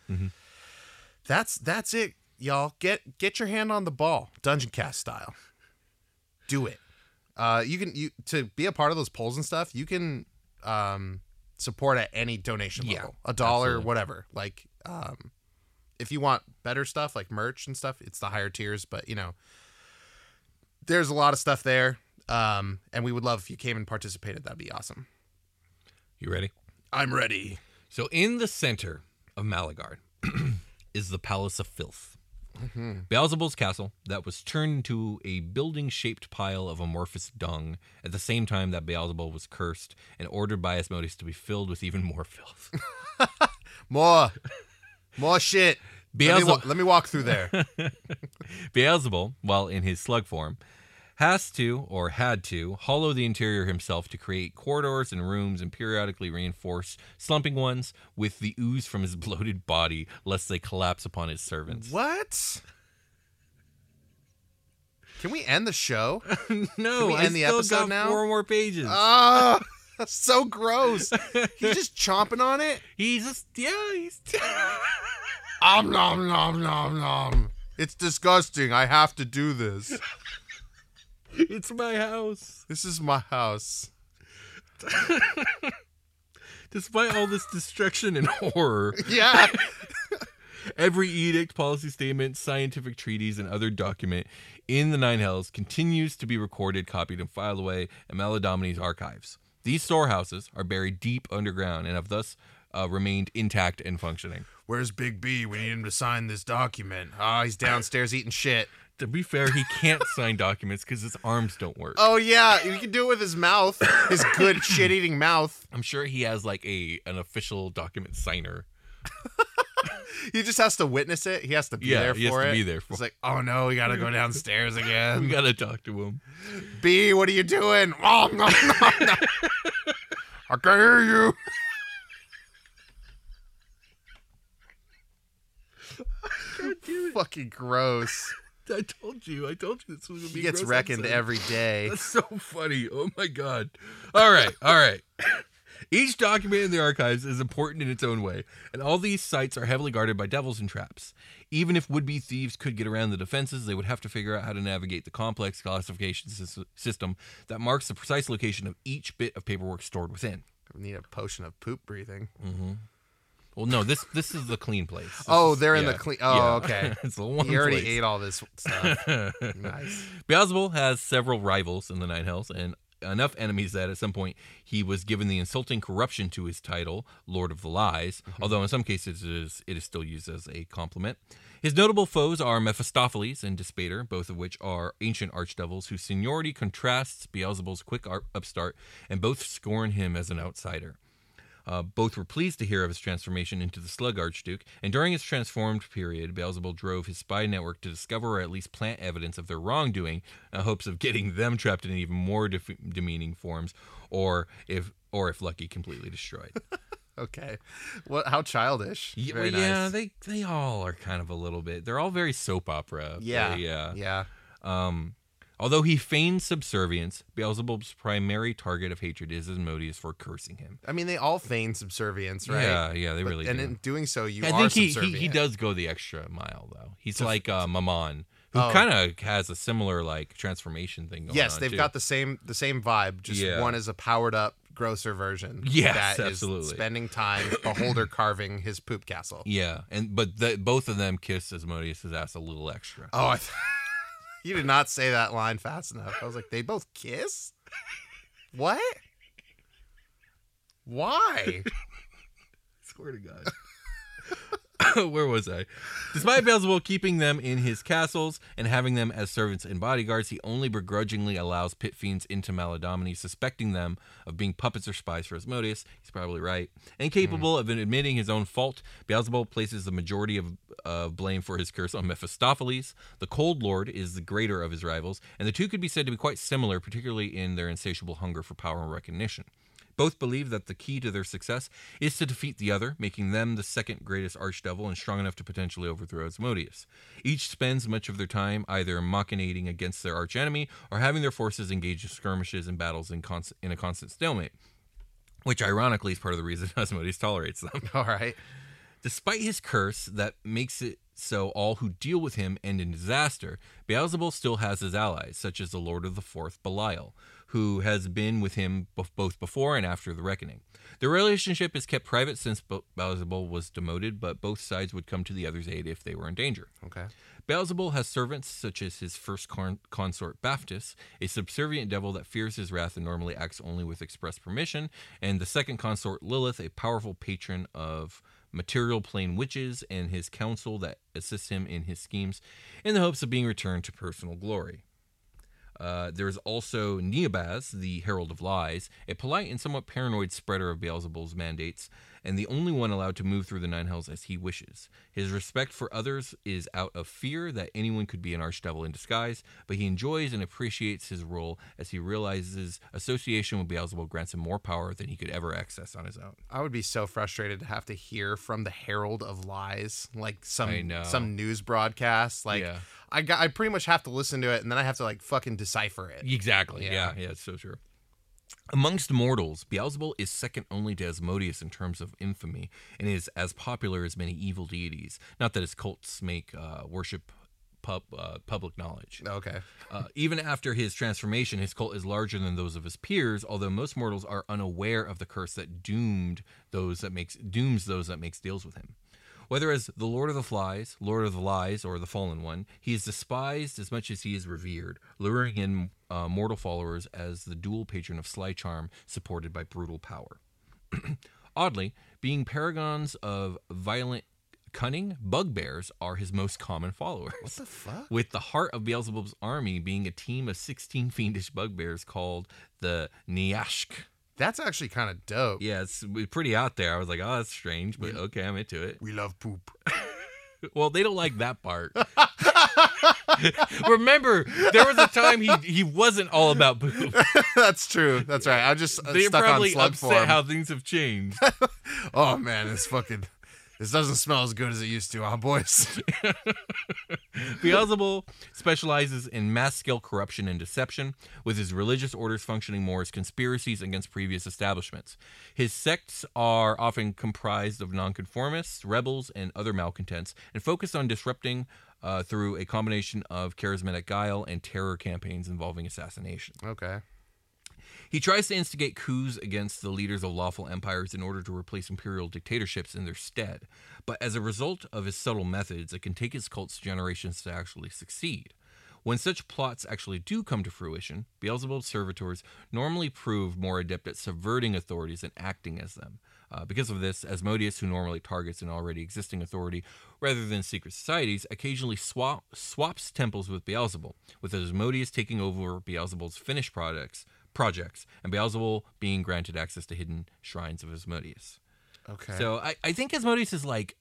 that's it, y'all. Get your hand on the ball, Dungeon Cast style. Do it. You to be a part of those polls and stuff, you can support at any donation level. $1, absolutely. whatever. Like if you want better stuff like merch and stuff, it's the higher tiers, but there's a lot of stuff there. And we would love if you came and participated. That'd be awesome. You ready? I'm ready. So in the center of Malagard is the Palace of Filth. Beelzebul's castle that was turned into a building-shaped pile of amorphous dung at the same time that Beelzebul was cursed and ordered by Asmodeus to be filled with even more filth. More shit. Let me walk through there. Beelzebul, while in his slug form, has to, or had to, hollow the interior himself to create corridors and rooms and periodically reinforce slumping ones with the ooze from his bloated body, lest they collapse upon his servants. What? Can we end the show? No, we end the still episode got now? 4 more pages. Ah, that's so gross. He's just chomping on it. He's Om nom nom nom nom. It's disgusting. I have to do this. It's my house. This is my house. Despite all this destruction and horror, Yeah. every edict, policy statement, scientific treatise, and other document in the Nine Hells continues to be recorded, copied, and filed away in Maladomini's archives. These storehouses are buried deep underground and have thus remained intact and functioning. Where's Big B? We need him to sign this document. Ah, he's downstairs eating shit. To be fair, he can't sign documents because his arms don't work. Oh, yeah. He can do it with his mouth. His good shit-eating mouth. I'm sure he has like an official document signer. He just has to witness it. He has to be there for it. he has to be there for It's like, oh, no, we got to go downstairs We again. gotta talk to him. B, what are you doing? Oh, no, no, no. I can hear you. Fucking gross. I told you this was gonna be He gets gross reckoned episode. every day. That's so funny. Oh my god. All right. Each document in the archives is important in its own way, and all these sites are heavily guarded by devils and traps. Even if would-be thieves could get around the defenses, they would have to figure out how to navigate the complex classification system that marks the precise location of each bit of paperwork stored within. We need a potion of poop breathing. Well, no, this is the clean place. Oh, they're in the clean. Oh, okay. It's the one He already place. ate all this stuff. Nice. Beelzebul has several rivals in the Nine Hells and enough enemies that at some point he was given the insulting corruption to his title, Lord of the Lies, although in some cases it is still used as a compliment. His notable foes are Mephistopheles and Despater, both of which are ancient archdevils whose seniority contrasts Beelzebul's quick upstart, and both scorn him as an outsider. Both were pleased to hear of his transformation into the Slug Archduke, and during his transformed period, Beelzebul drove his spy network to discover or at least plant evidence of their wrongdoing in hopes of getting them trapped in even more demeaning forms, or if lucky, completely destroyed. Okay. What? How childish. Yeah, Very yeah, nice. they all are kind of a little bit. They're all very soap opera. Yeah. Yeah. Although he feigns subservience, Beelzebub's primary target of hatred is Asmodeus for cursing him. I mean, they all feign subservience, right? Yeah, they really do. And in doing so, you I are think subservient. he does go the extra mile though. He's like Mammon, who Oh. kind of has a similar like transformation thing going on. Yes, they've too. got the same vibe. Just Yeah. one is a powered up, grosser version. Yes, that is absolutely. spending time beholder carving his poop castle. Yeah, but both of them kiss Asmodeus' ass a little extra. Oh, you did not say that line fast enough. I was like, they both kiss? What? Why? Swear to God. Where was I? Despite Beelzebul keeping them in his castles and having them as servants and bodyguards, he only begrudgingly allows pit fiends into Maladomini, suspecting them of being puppets or spies for Asmodeus. He's probably right. Incapable of admitting his own fault, Beelzebul places the majority of blame for his curse on Mephistopheles. The Cold Lord is the greater of his rivals, and the two could be said to be quite similar, particularly in their insatiable hunger for power and recognition. Both believe that the key to their success is to defeat the other, making them the second greatest archdevil and strong enough to potentially overthrow Asmodeus. Each spends much of their time either machinating against their archenemy or having their forces engage in skirmishes and battles in a constant stalemate, which ironically is part of the reason Asmodeus tolerates them. All right. Despite his curse that makes it so all who deal with him end in disaster, Beelzebul still has his allies, such as the Lord of the Fourth, Belial, who has been with him both before and after the reckoning. Their relationship is kept private since Beelzebul was demoted, but both sides would come to the other's aid if they were in danger. Okay. Beelzebul has servants such as his first consort Baptis, a subservient devil that fears his wrath and normally acts only with express permission, and the second consort Lilith, a powerful patron of material plane witches, and his council that assists him in his schemes in the hopes of being returned to personal glory. There is also Neobaz, the Herald of Lies, a polite and somewhat paranoid spreader of Beelzebul's mandates, and the only one allowed to move through the Nine Hells as he wishes. His respect for others is out of fear that anyone could be an archdevil in disguise, but he enjoys and appreciates his role as he realizes association with Beelzebub grants him more power than he could ever access on his own. I would be so frustrated to have to hear from the Herald of Lies, like I know. some news broadcast. Like, Yeah. I pretty much have to listen to it, and then I have to like fucking decipher it. Exactly. Yeah. Yeah, it's so true. Amongst mortals, Beelzebul is second only to Asmodeus in terms of infamy, and is as popular as many evil deities. Not that his cults make worship public knowledge. Okay. Even after his transformation, his cult is larger than those of his peers, although most mortals are unaware of the curse that dooms those that makes deals with him. Whether as the Lord of the Flies, Lord of the Lies, or the Fallen One, he is despised as much as he is revered, luring in mortal followers as the dual patron of sly charm supported by brutal power. Oddly, being paragons of violent cunning, bugbears are his most common followers. What the fuck? With the heart of Beelzebub's army being a team of 16 fiendish bugbears called the Niashk. That's actually kind of dope. Yeah, it's pretty out there. I was like, oh, that's strange, but okay, I'm into it. We love poop. Well, they don't like that part. Remember, there was a time he wasn't all about poop. That's true. That's right. I'm just They're stuck on probably slug upset form. how things have changed. Oh man, this doesn't smell as good as it used to, huh, boys? Beelzebul specializes in mass-scale corruption and deception, with his religious orders functioning more as conspiracies against previous establishments. His sects are often comprised of nonconformists, rebels, and other malcontents, and focused on disrupting through a combination of charismatic guile and terror campaigns involving assassination. Okay. He tries to instigate coups against the leaders of lawful empires in order to replace imperial dictatorships in their stead. But as a result of his subtle methods, it can take his cults generations to actually succeed. When such plots actually do come to fruition, Beelzebub's servitors normally prove more adept at subverting authorities and acting as them. Because of this, Asmodeus, who normally targets an already existing authority rather than secret societies, occasionally swaps temples with Beelzebul, with Asmodeus taking over Beelzebul's finished projects, and Beelzebul being granted access to hidden shrines of Asmodeus. Okay. So I think Asmodeus is like,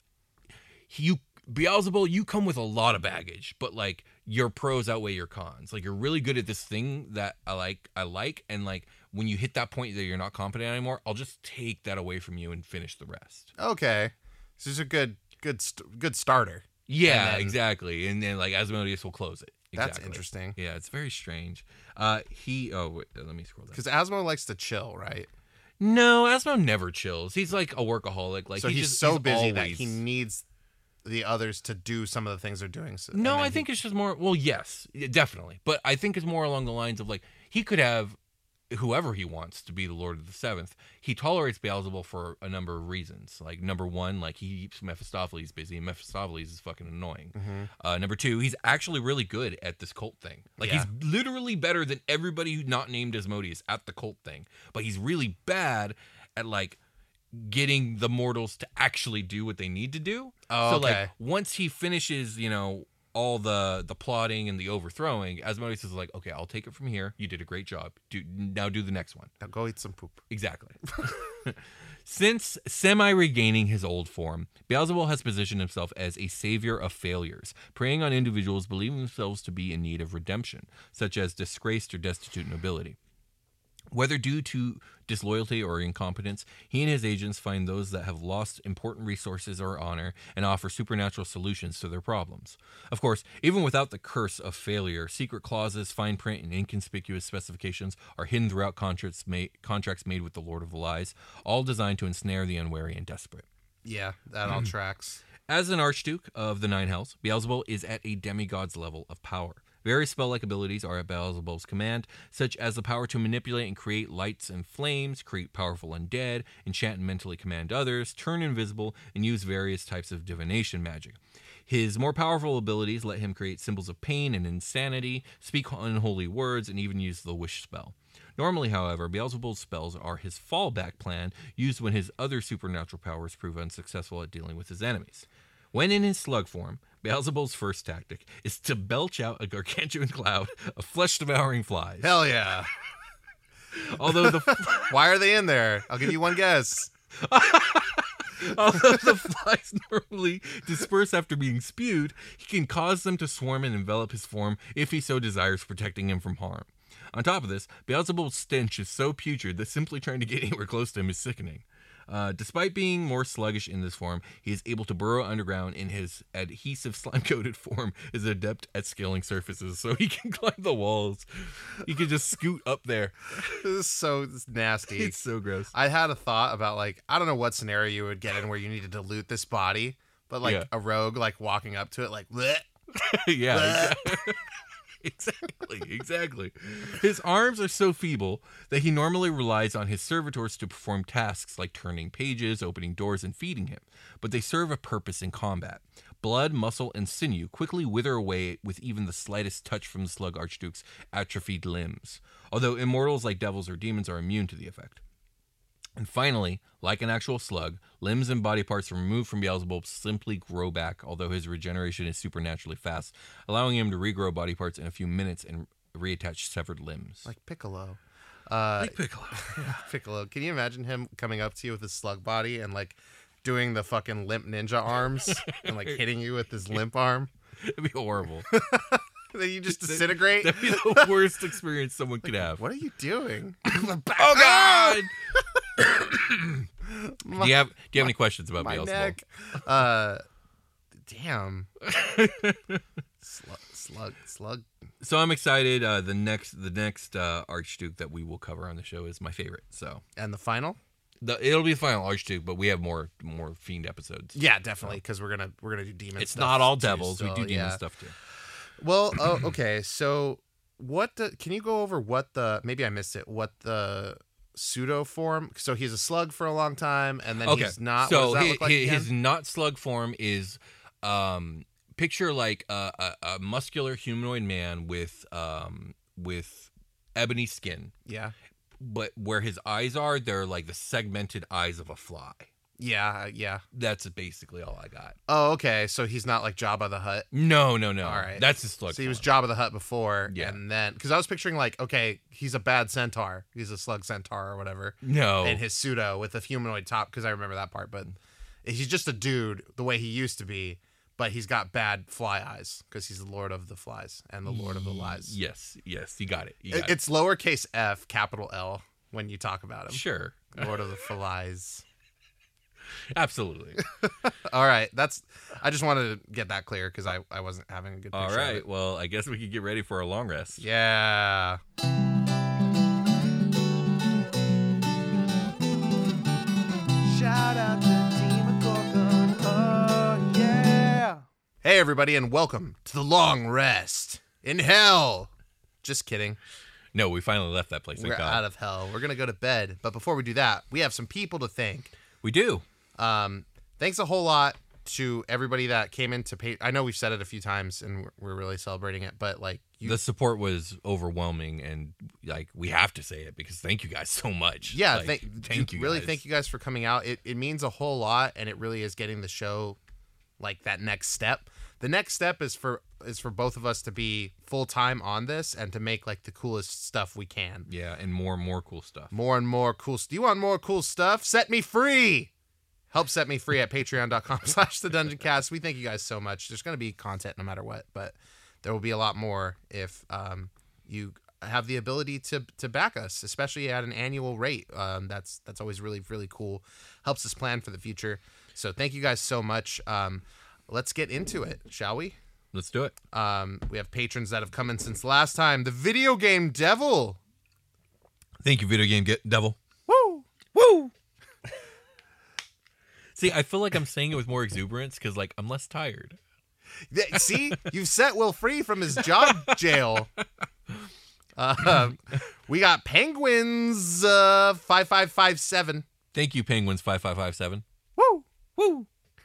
Beelzebul, you come with a lot of baggage, but like your pros outweigh your cons. Like you're really good at this thing that I like, and like when you hit that point that you're not competent anymore, I'll just take that away from you and finish the rest. Okay. This is a good starter. Yeah, And then- exactly. And then like Asmodeus will close it. Exactly. That's interesting. Yeah, it's very strange. Wait, let me scroll down. Because Asmo likes to chill, right? No, Asmo never chills. He's like a workaholic. Like So he's busy that he needs the others to do some of the things they're doing. So, No, and then I think it's just more. Well, yes, definitely, but I think it's more along the lines of like he could have whoever he wants to be the Lord of the Seventh. He tolerates Beelzebul for a number of reasons. Like number one, like he keeps Mephistopheles busy, and Mephistopheles is fucking annoying. Number two, he's actually really good at this cult thing. Like Yeah. he's literally better than everybody who's not named Asmodeus at the cult thing. But he's really bad at like getting the mortals to actually do what they need to do. Oh, so okay. like once he finishes, all the plotting and the overthrowing, Asmodeus is like, okay, I'll take it from here. You did a great job. Now do the next one. Now go eat some poop. Exactly. Since semi-regaining his old form, Beelzebul has positioned himself as a savior of failures, preying on individuals believing themselves to be in need of redemption, such as disgraced or destitute nobility. Whether due to disloyalty or incompetence, he and his agents find those that have lost important resources or honor and offer supernatural solutions to their problems. Of course, even without the curse of failure, secret clauses, fine print, and inconspicuous specifications are hidden throughout contracts made with the Lord of the Lies, all designed to ensnare the unwary and desperate. Yeah, that all tracks. As an Archduke of the Nine Hells, Beelzebul is at a demigod's level of power. Various spell-like abilities are at Beelzebul's command, such as the power to manipulate and create lights and flames, create powerful undead, enchant and mentally command others, turn invisible, and use various types of divination magic. His more powerful abilities let him create symbols of pain and insanity, speak unholy words, and even use the wish spell. Normally, however, Beelzebul's spells are his fallback plan, used when his other supernatural powers prove unsuccessful at dealing with his enemies. When in his slug form, Beelzebul's first tactic is to belch out a gargantuan cloud of flesh-devouring flies. Hell yeah. Although the Why are they in there? I'll give you one guess. Although the flies normally disperse after being spewed, he can cause them to swarm and envelop his form if he so desires, protecting him from harm. On top of this, Beelzebub's stench is so putrid that simply trying to get anywhere close to him is sickening. Despite being more sluggish in this form, he is able to burrow underground. In his adhesive slime-coated form is adept at scaling surfaces, so he can climb the walls. He can just scoot up there. This is so nasty. It's so gross. I had a thought about, like, I don't know what scenario you would get in where you needed to loot this body, but, like, Yeah. a rogue, like, walking up to it, like, bleh. Yeah. Exactly. His arms are so feeble that he normally relies on his servitors to perform tasks like turning pages, opening doors, and feeding him. But they serve a purpose in combat. Blood, muscle, and sinew quickly wither away with even the slightest touch from the Slug Archduke's atrophied limbs, although immortals like devils or demons are immune to the effect. And finally, like an actual slug, limbs and body parts removed from Beelzebub simply grow back, although his regeneration is supernaturally fast, allowing him to regrow body parts in a few minutes and reattach severed limbs. Like Piccolo. Like Piccolo. Piccolo. Can you imagine him coming up to you with his slug body and, like, doing the fucking limp ninja arms and, like, hitting you with his limp arm? It'd be horrible. Then you just disintegrate? That'd be the worst experience someone could have. What are you doing? Oh, God! Do you have any questions about My Beelzebub? neck. Damn. Slug. So I'm excited. The next Archduke that we will cover on the show is my favorite. So And the final? it'll be the final Archduke, but we have more Fiend episodes. Yeah, definitely, because we're gonna do demon It's stuff. not all too devils. We still, do demon yeah. stuff too. Well, okay. So, can you go over what maybe I missed it? What the pseudo form? So he's a slug for a long time, and then he's not. So what does that look like his again? not slug form is picture like a muscular humanoid man with ebony skin, Yeah, but where his eyes are, they're like the segmented eyes of a fly. yeah. That's basically all I got. Oh, okay. So he's not like Jabba the Hutt. No. All right. That's his slug. So he was form. Jabba the Hutt before, Yeah. and then because I was picturing like, okay, he's a bad centaur. He's a slug centaur or whatever. No. And his pseudo with a humanoid top, because I remember that part. But he's just a dude the way he used to be, but he's got bad fly eyes because he's the Lord of the Flies and the Lord of the Lies. Yes, you got it. You got It's lowercase f, capital L when you talk about him. it. Sure. Lord of the Flies. Absolutely. All right, I just wanted to get that clear because I wasn't having a good picture All of right. it. Well, I guess we could get ready for a long rest. Yeah. Shout out to Demon Gorgon. Oh, yeah. Hey, everybody, and welcome to the long rest in hell. Just kidding. No, we finally left that place. Thank We're God. out of hell. We're going to go to bed. But before we do that, we have some people to thank. We do. Thanks a whole lot to everybody that came in to pay. I know we've said it a few times, and we're really celebrating it. But, like, The support was overwhelming, and like we have to say it because thank you guys so much. yeah, Like, thank you. Really, guys. thank you guys for coming out. It means a whole lot, and it really is getting the show like that next step. The next step is for both of us to be full time on this and to make like the coolest stuff we can. Yeah, and more cool stuff. More and more cool. Do you want more cool stuff? Set me free. Help set me free at patreon.com/thedungeoncast. We thank you guys so much. There's going to be content no matter what, but there will be a lot more if you have the ability to back us, especially at an annual rate. That's always really, really cool. Helps us plan for the future. So thank you guys so much. Let's get into it, shall we? Let's do it. We have patrons that have come in since last time. The Video Game Devil. Thank you, video game devil. Woo! Woo! See, I feel like I'm saying it with more exuberance because, like, I'm less tired. See, you've set Will free from his job jail. We got Penguins 5557. Thank you, Penguins 5557. Woo! Woo!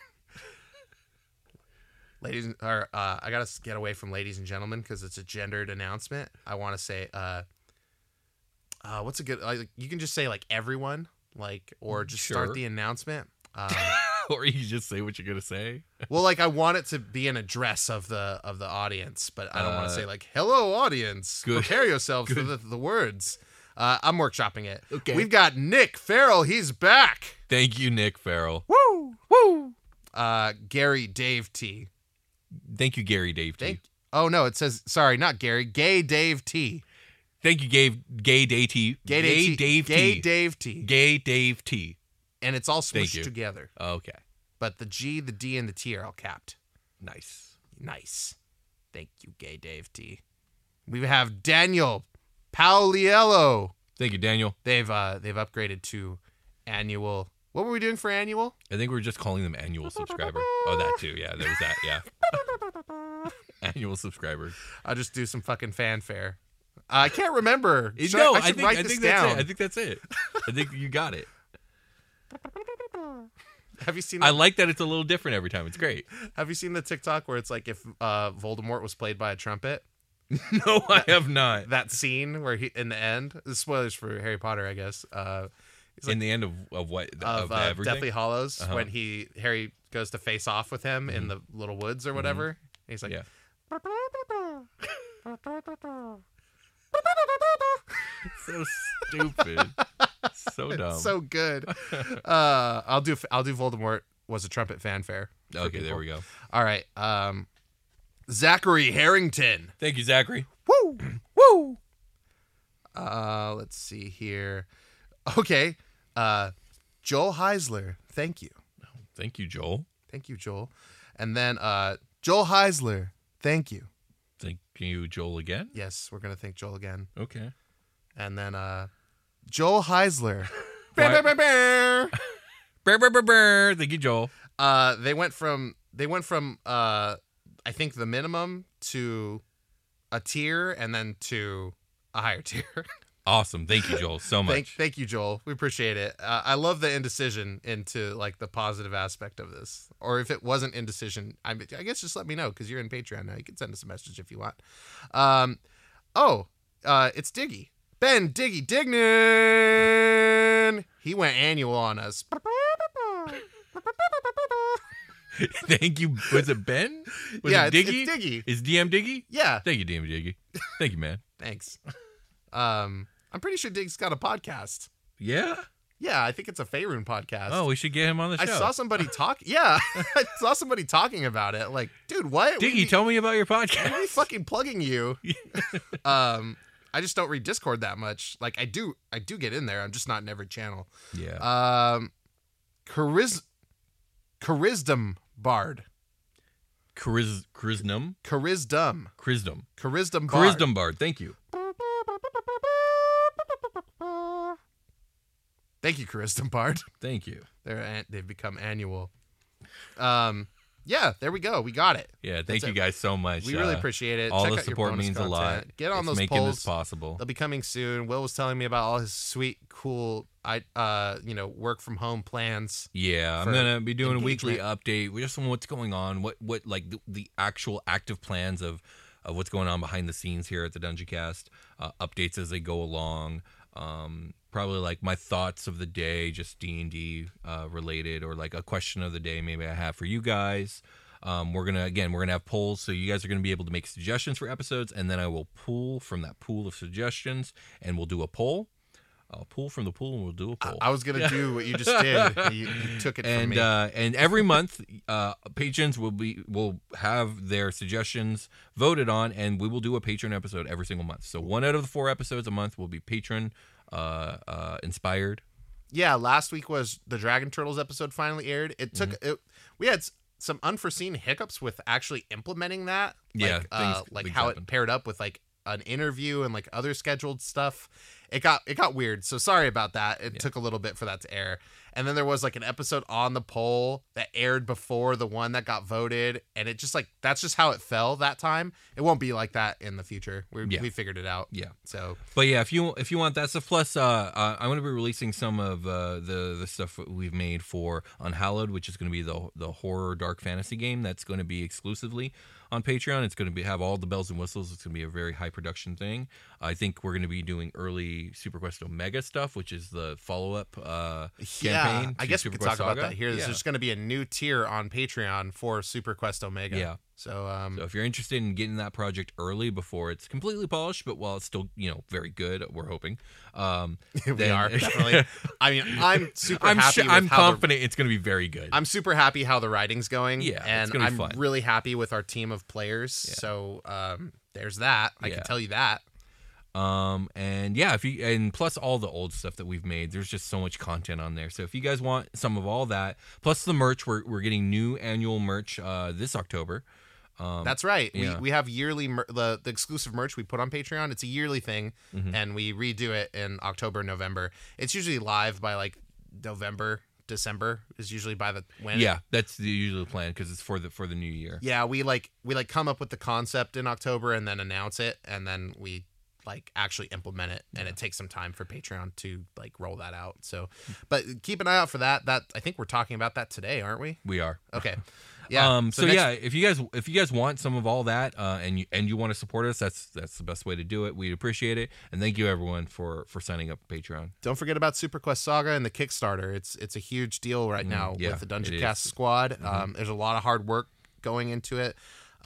Ladies, I gotta get away from ladies and gentlemen because it's a gendered announcement. I want to say, what's a good? You can just say like everyone, like, or just start Sure. the announcement. Or you just say what you're gonna say. Well, like I want it to be an address of the audience, but I don't want to say like, "Hello, audience, Good. prepare yourselves for the words." I'm workshopping it. Okay. We've got Nick Farrell. He's back. Thank you, Nick Farrell. Woo! Woo! Gary Dave T. Thank you, Gary Dave T. Oh, no, it says, sorry, not Gary. Gay Dave T. Thank you, Gay Dave T. Gay Dave Gay T. Dave T. Gay Dave T. And it's all Thank smushed you. together. Okay. But the G, the D, and the T are all capped. Nice. Nice. Thank you, Gay Dave T. We have Daniel Pauliello. Thank you, Daniel. They've upgraded to annual. What were we doing for annual? I think we're just calling them annual subscriber. Oh, that too. Yeah, there was that. Yeah. Annual subscribers. I'll just do some fucking fanfare. I can't remember. I should write this think down. that's it. I think that's it. I think you got it. Have you seen? I like that it's a little different every time. It's great. Have you seen the TikTok where it's like if Voldemort was played by a trumpet? No, I have not. That scene where he in the end. Spoilers for Harry Potter, I guess. In the end of what? Of everything? Deathly Hallows, Uh-huh. when Harry goes to face off with him in the little woods or whatever. And he's like, Yeah. So stupid. So dumb. so good. I'll do Voldemort was a trumpet fanfare. Okay, there we go. All right. Zachary Harrington. Thank you, Zachary. Woo! Woo! Let's see here. Okay. Joel Heisler. Thank you. Thank you, Joel. Thank you, Joel. And then Joel Heisler. Thank you. Thank you, Joel, again. Yes, we're going to thank Joel again. Okay. And then Joel Heisler. Why- Bear. Brr. Thank you, Joel. They went from I think the minimum to a tier and then to a higher tier. Awesome. Thank you, Joel, so much. Thank you, Joel. We appreciate it. I love the indecision into like the positive aspect of this. Or if it wasn't indecision, I guess just let me know because you're in Patreon now. You can send us a message if you want. It's Diggy. Ben Diggy Dignan. He went annual on us. Thank you. Was it Ben? Was Yeah, it it's Diggy? Diggy. Is DM Diggy? Yeah. Thank you, DM Diggy. Thank you, man. Thanks. I'm pretty sure Dig's got a podcast. Yeah? Yeah, I think it's a Faerun podcast. Oh, we should get him on the show. I saw somebody talk. Yeah, I saw somebody talking about it. Like, dude, what? Diggy, tell me about your Why are we podcast. fucking plugging you? I just don't read Discord that much. Like, I do get in there. I'm just not in every channel. Yeah. Charisdom Bard. Charisdom? Charisdom. Charisdom. Charisdom Bard. Charisdom Bard. Thank you. Thank you, Charisdom Bard. Thank you. They've become annual. Yeah, there we go. We got it. Yeah, thank That's you it. guys so much. We really appreciate it. All Check the out your support bonus means content. a lot. Get on It's those making polls. this possible. They'll be coming soon. Will was telling me about all his sweet, cool, work from home plans. Yeah, I'm for gonna be doing a weekly engagement. update just on what's going on, what like the actual active plans of what's going on behind the scenes here at the Dungeon Cast, updates as they go along. Probably like my thoughts of the day, just D&D related, or like a question of the day maybe I have for you guys. We're gonna have polls, so you guys are gonna be able to make suggestions for episodes, and then I will pull from that pool of suggestions, and we'll do a poll. I'll pull from the pool, and we'll do a poll. I was gonna do what you just did. You took it from me. And every month, patrons will have their suggestions voted on, and we will do a patron episode every single month. So 1 out of the 4 episodes a month will be patron inspired. Yeah, last week was the Dragon Turtles episode finally aired. It took Mm-hmm. we had some unforeseen hiccups with actually implementing that. Yeah, like things how happen. it paired up with like an interview and like other scheduled stuff. It got weird. So sorry about that. It took a little bit for that to air. And then there was like an episode on the poll that aired before the one that got voted, and it just like that's just how it fell that time. It won't be like that in the future. We figured it out. Yeah. So But yeah, if you want that stuff, plus I'm going to be releasing some of the stuff that we've made for Unhallowed, which is going to be the horror dark fantasy game that's going to be exclusively on Patreon. It's going to have all the bells and whistles. It's going to be a very high production thing. I think we're going to be doing early the Super Quest Omega stuff, which is the follow-up campaign. Yeah, I to guess we Super could talk Quest about Saga. that here. Yeah. There's going to be a new tier on Patreon for Super Quest Omega. Yeah. So, So if you're interested in getting that project early before it's completely polished, but while it's still, very very good, we're hoping. we are definitely. I mean, I'm super happy. I'm confident it's going to be very good. I'm super happy how the writing's going. Yeah, it's and gonna be I'm fun. really happy with our team of players. Yeah. So there's that. I Yeah. can tell you that. And yeah, and plus all the old stuff that we've made, there's just so much content on there. So if you guys want some of all that, plus the merch, we're getting new annual merch this October. That's right. yeah. We have yearly the exclusive merch we put on Patreon. It's a yearly thing, and we redo it in October, November. It's usually live by like November, December is usually by the when. Yeah, that's the usual plan because it's for the new year. Yeah, we come up with the concept in October and then announce it, and then we like actually implement it, and it takes some time for Patreon to like roll that out. So, but keep an eye out for that. That I think we're talking about that today, aren't we? We are. Okay. Yeah. So yeah, if you guys want some of all that, and you want to support us, that's the best way to do it. We'd appreciate it, and thank you everyone for signing up for Patreon. Don't forget about Super Quest Saga and the Kickstarter. It's a huge deal right now yeah, with the Dungeon it Cast is. squad. There's a lot of hard work going into it.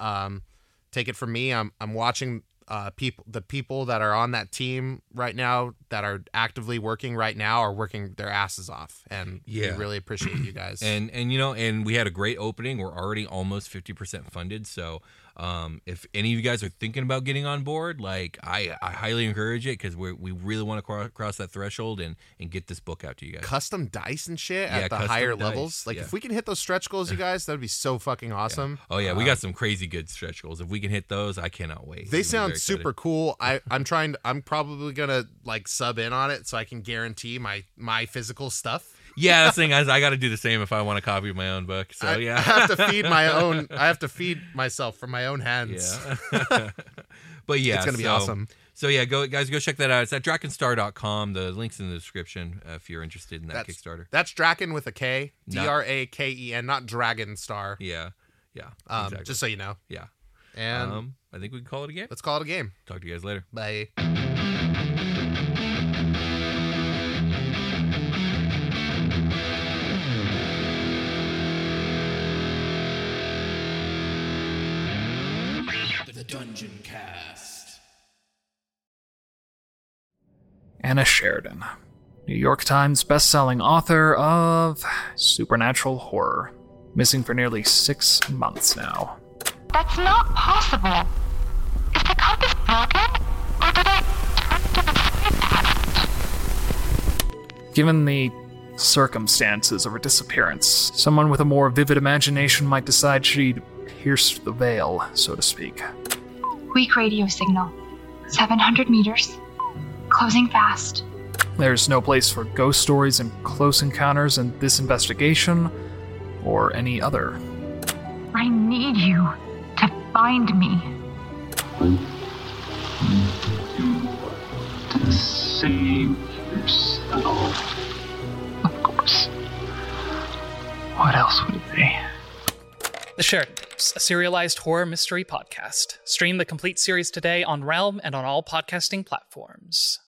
Take it from me, I'm watching the people that are on that team right now that are actively working right now are working their asses off, and we really appreciate you guys. And we had a great opening. We're already almost 50% funded. So if any of you guys are thinking about getting on board, like I highly encourage it because we really want to cross that threshold and get this book out to you guys. Custom dice and shit at the custom higher dice, levels. Like if we can hit those stretch goals, you guys, that'd be so fucking awesome. Oh yeah, we got some crazy good stretch goals. If we can hit those, I cannot wait. They I'm sound very excited. super cool. I'm probably gonna like sub in on it so I can guarantee my physical stuff. Yeah, that's the thing. I got to do the same if I want to copy my own book. So I have to feed my own. I have to feed myself from my own hands. Yeah. But yeah, It's gonna be awesome. So yeah, go check that out. It's at drakenstar.com. The link's in the description if you're interested in that Kickstarter. That's Draken with a K, Draken, not Dragon Star. Yeah. Exactly. Just so you know. Yeah. And I think we can call it a game. let's call it a game. Talk to you guys later. Bye. The Dungeon Cast. Anna Sheridan, New York Times bestselling author of supernatural horror, missing for nearly 6 months now. That's not possible. Is the compass broken? Or did I turn to the past? Given the circumstances of her disappearance, someone with a more vivid imagination might decide she'd pierced the veil, so to speak. Weak radio signal. 700 meters. Closing fast. There's no place for ghost stories and close encounters in this investigation, or any other. I need you to find me. To save yourself. Of course. What else would it be? The Sheridan Tapes, a serialized horror mystery podcast. Stream the complete series today on Realm and on all podcasting platforms.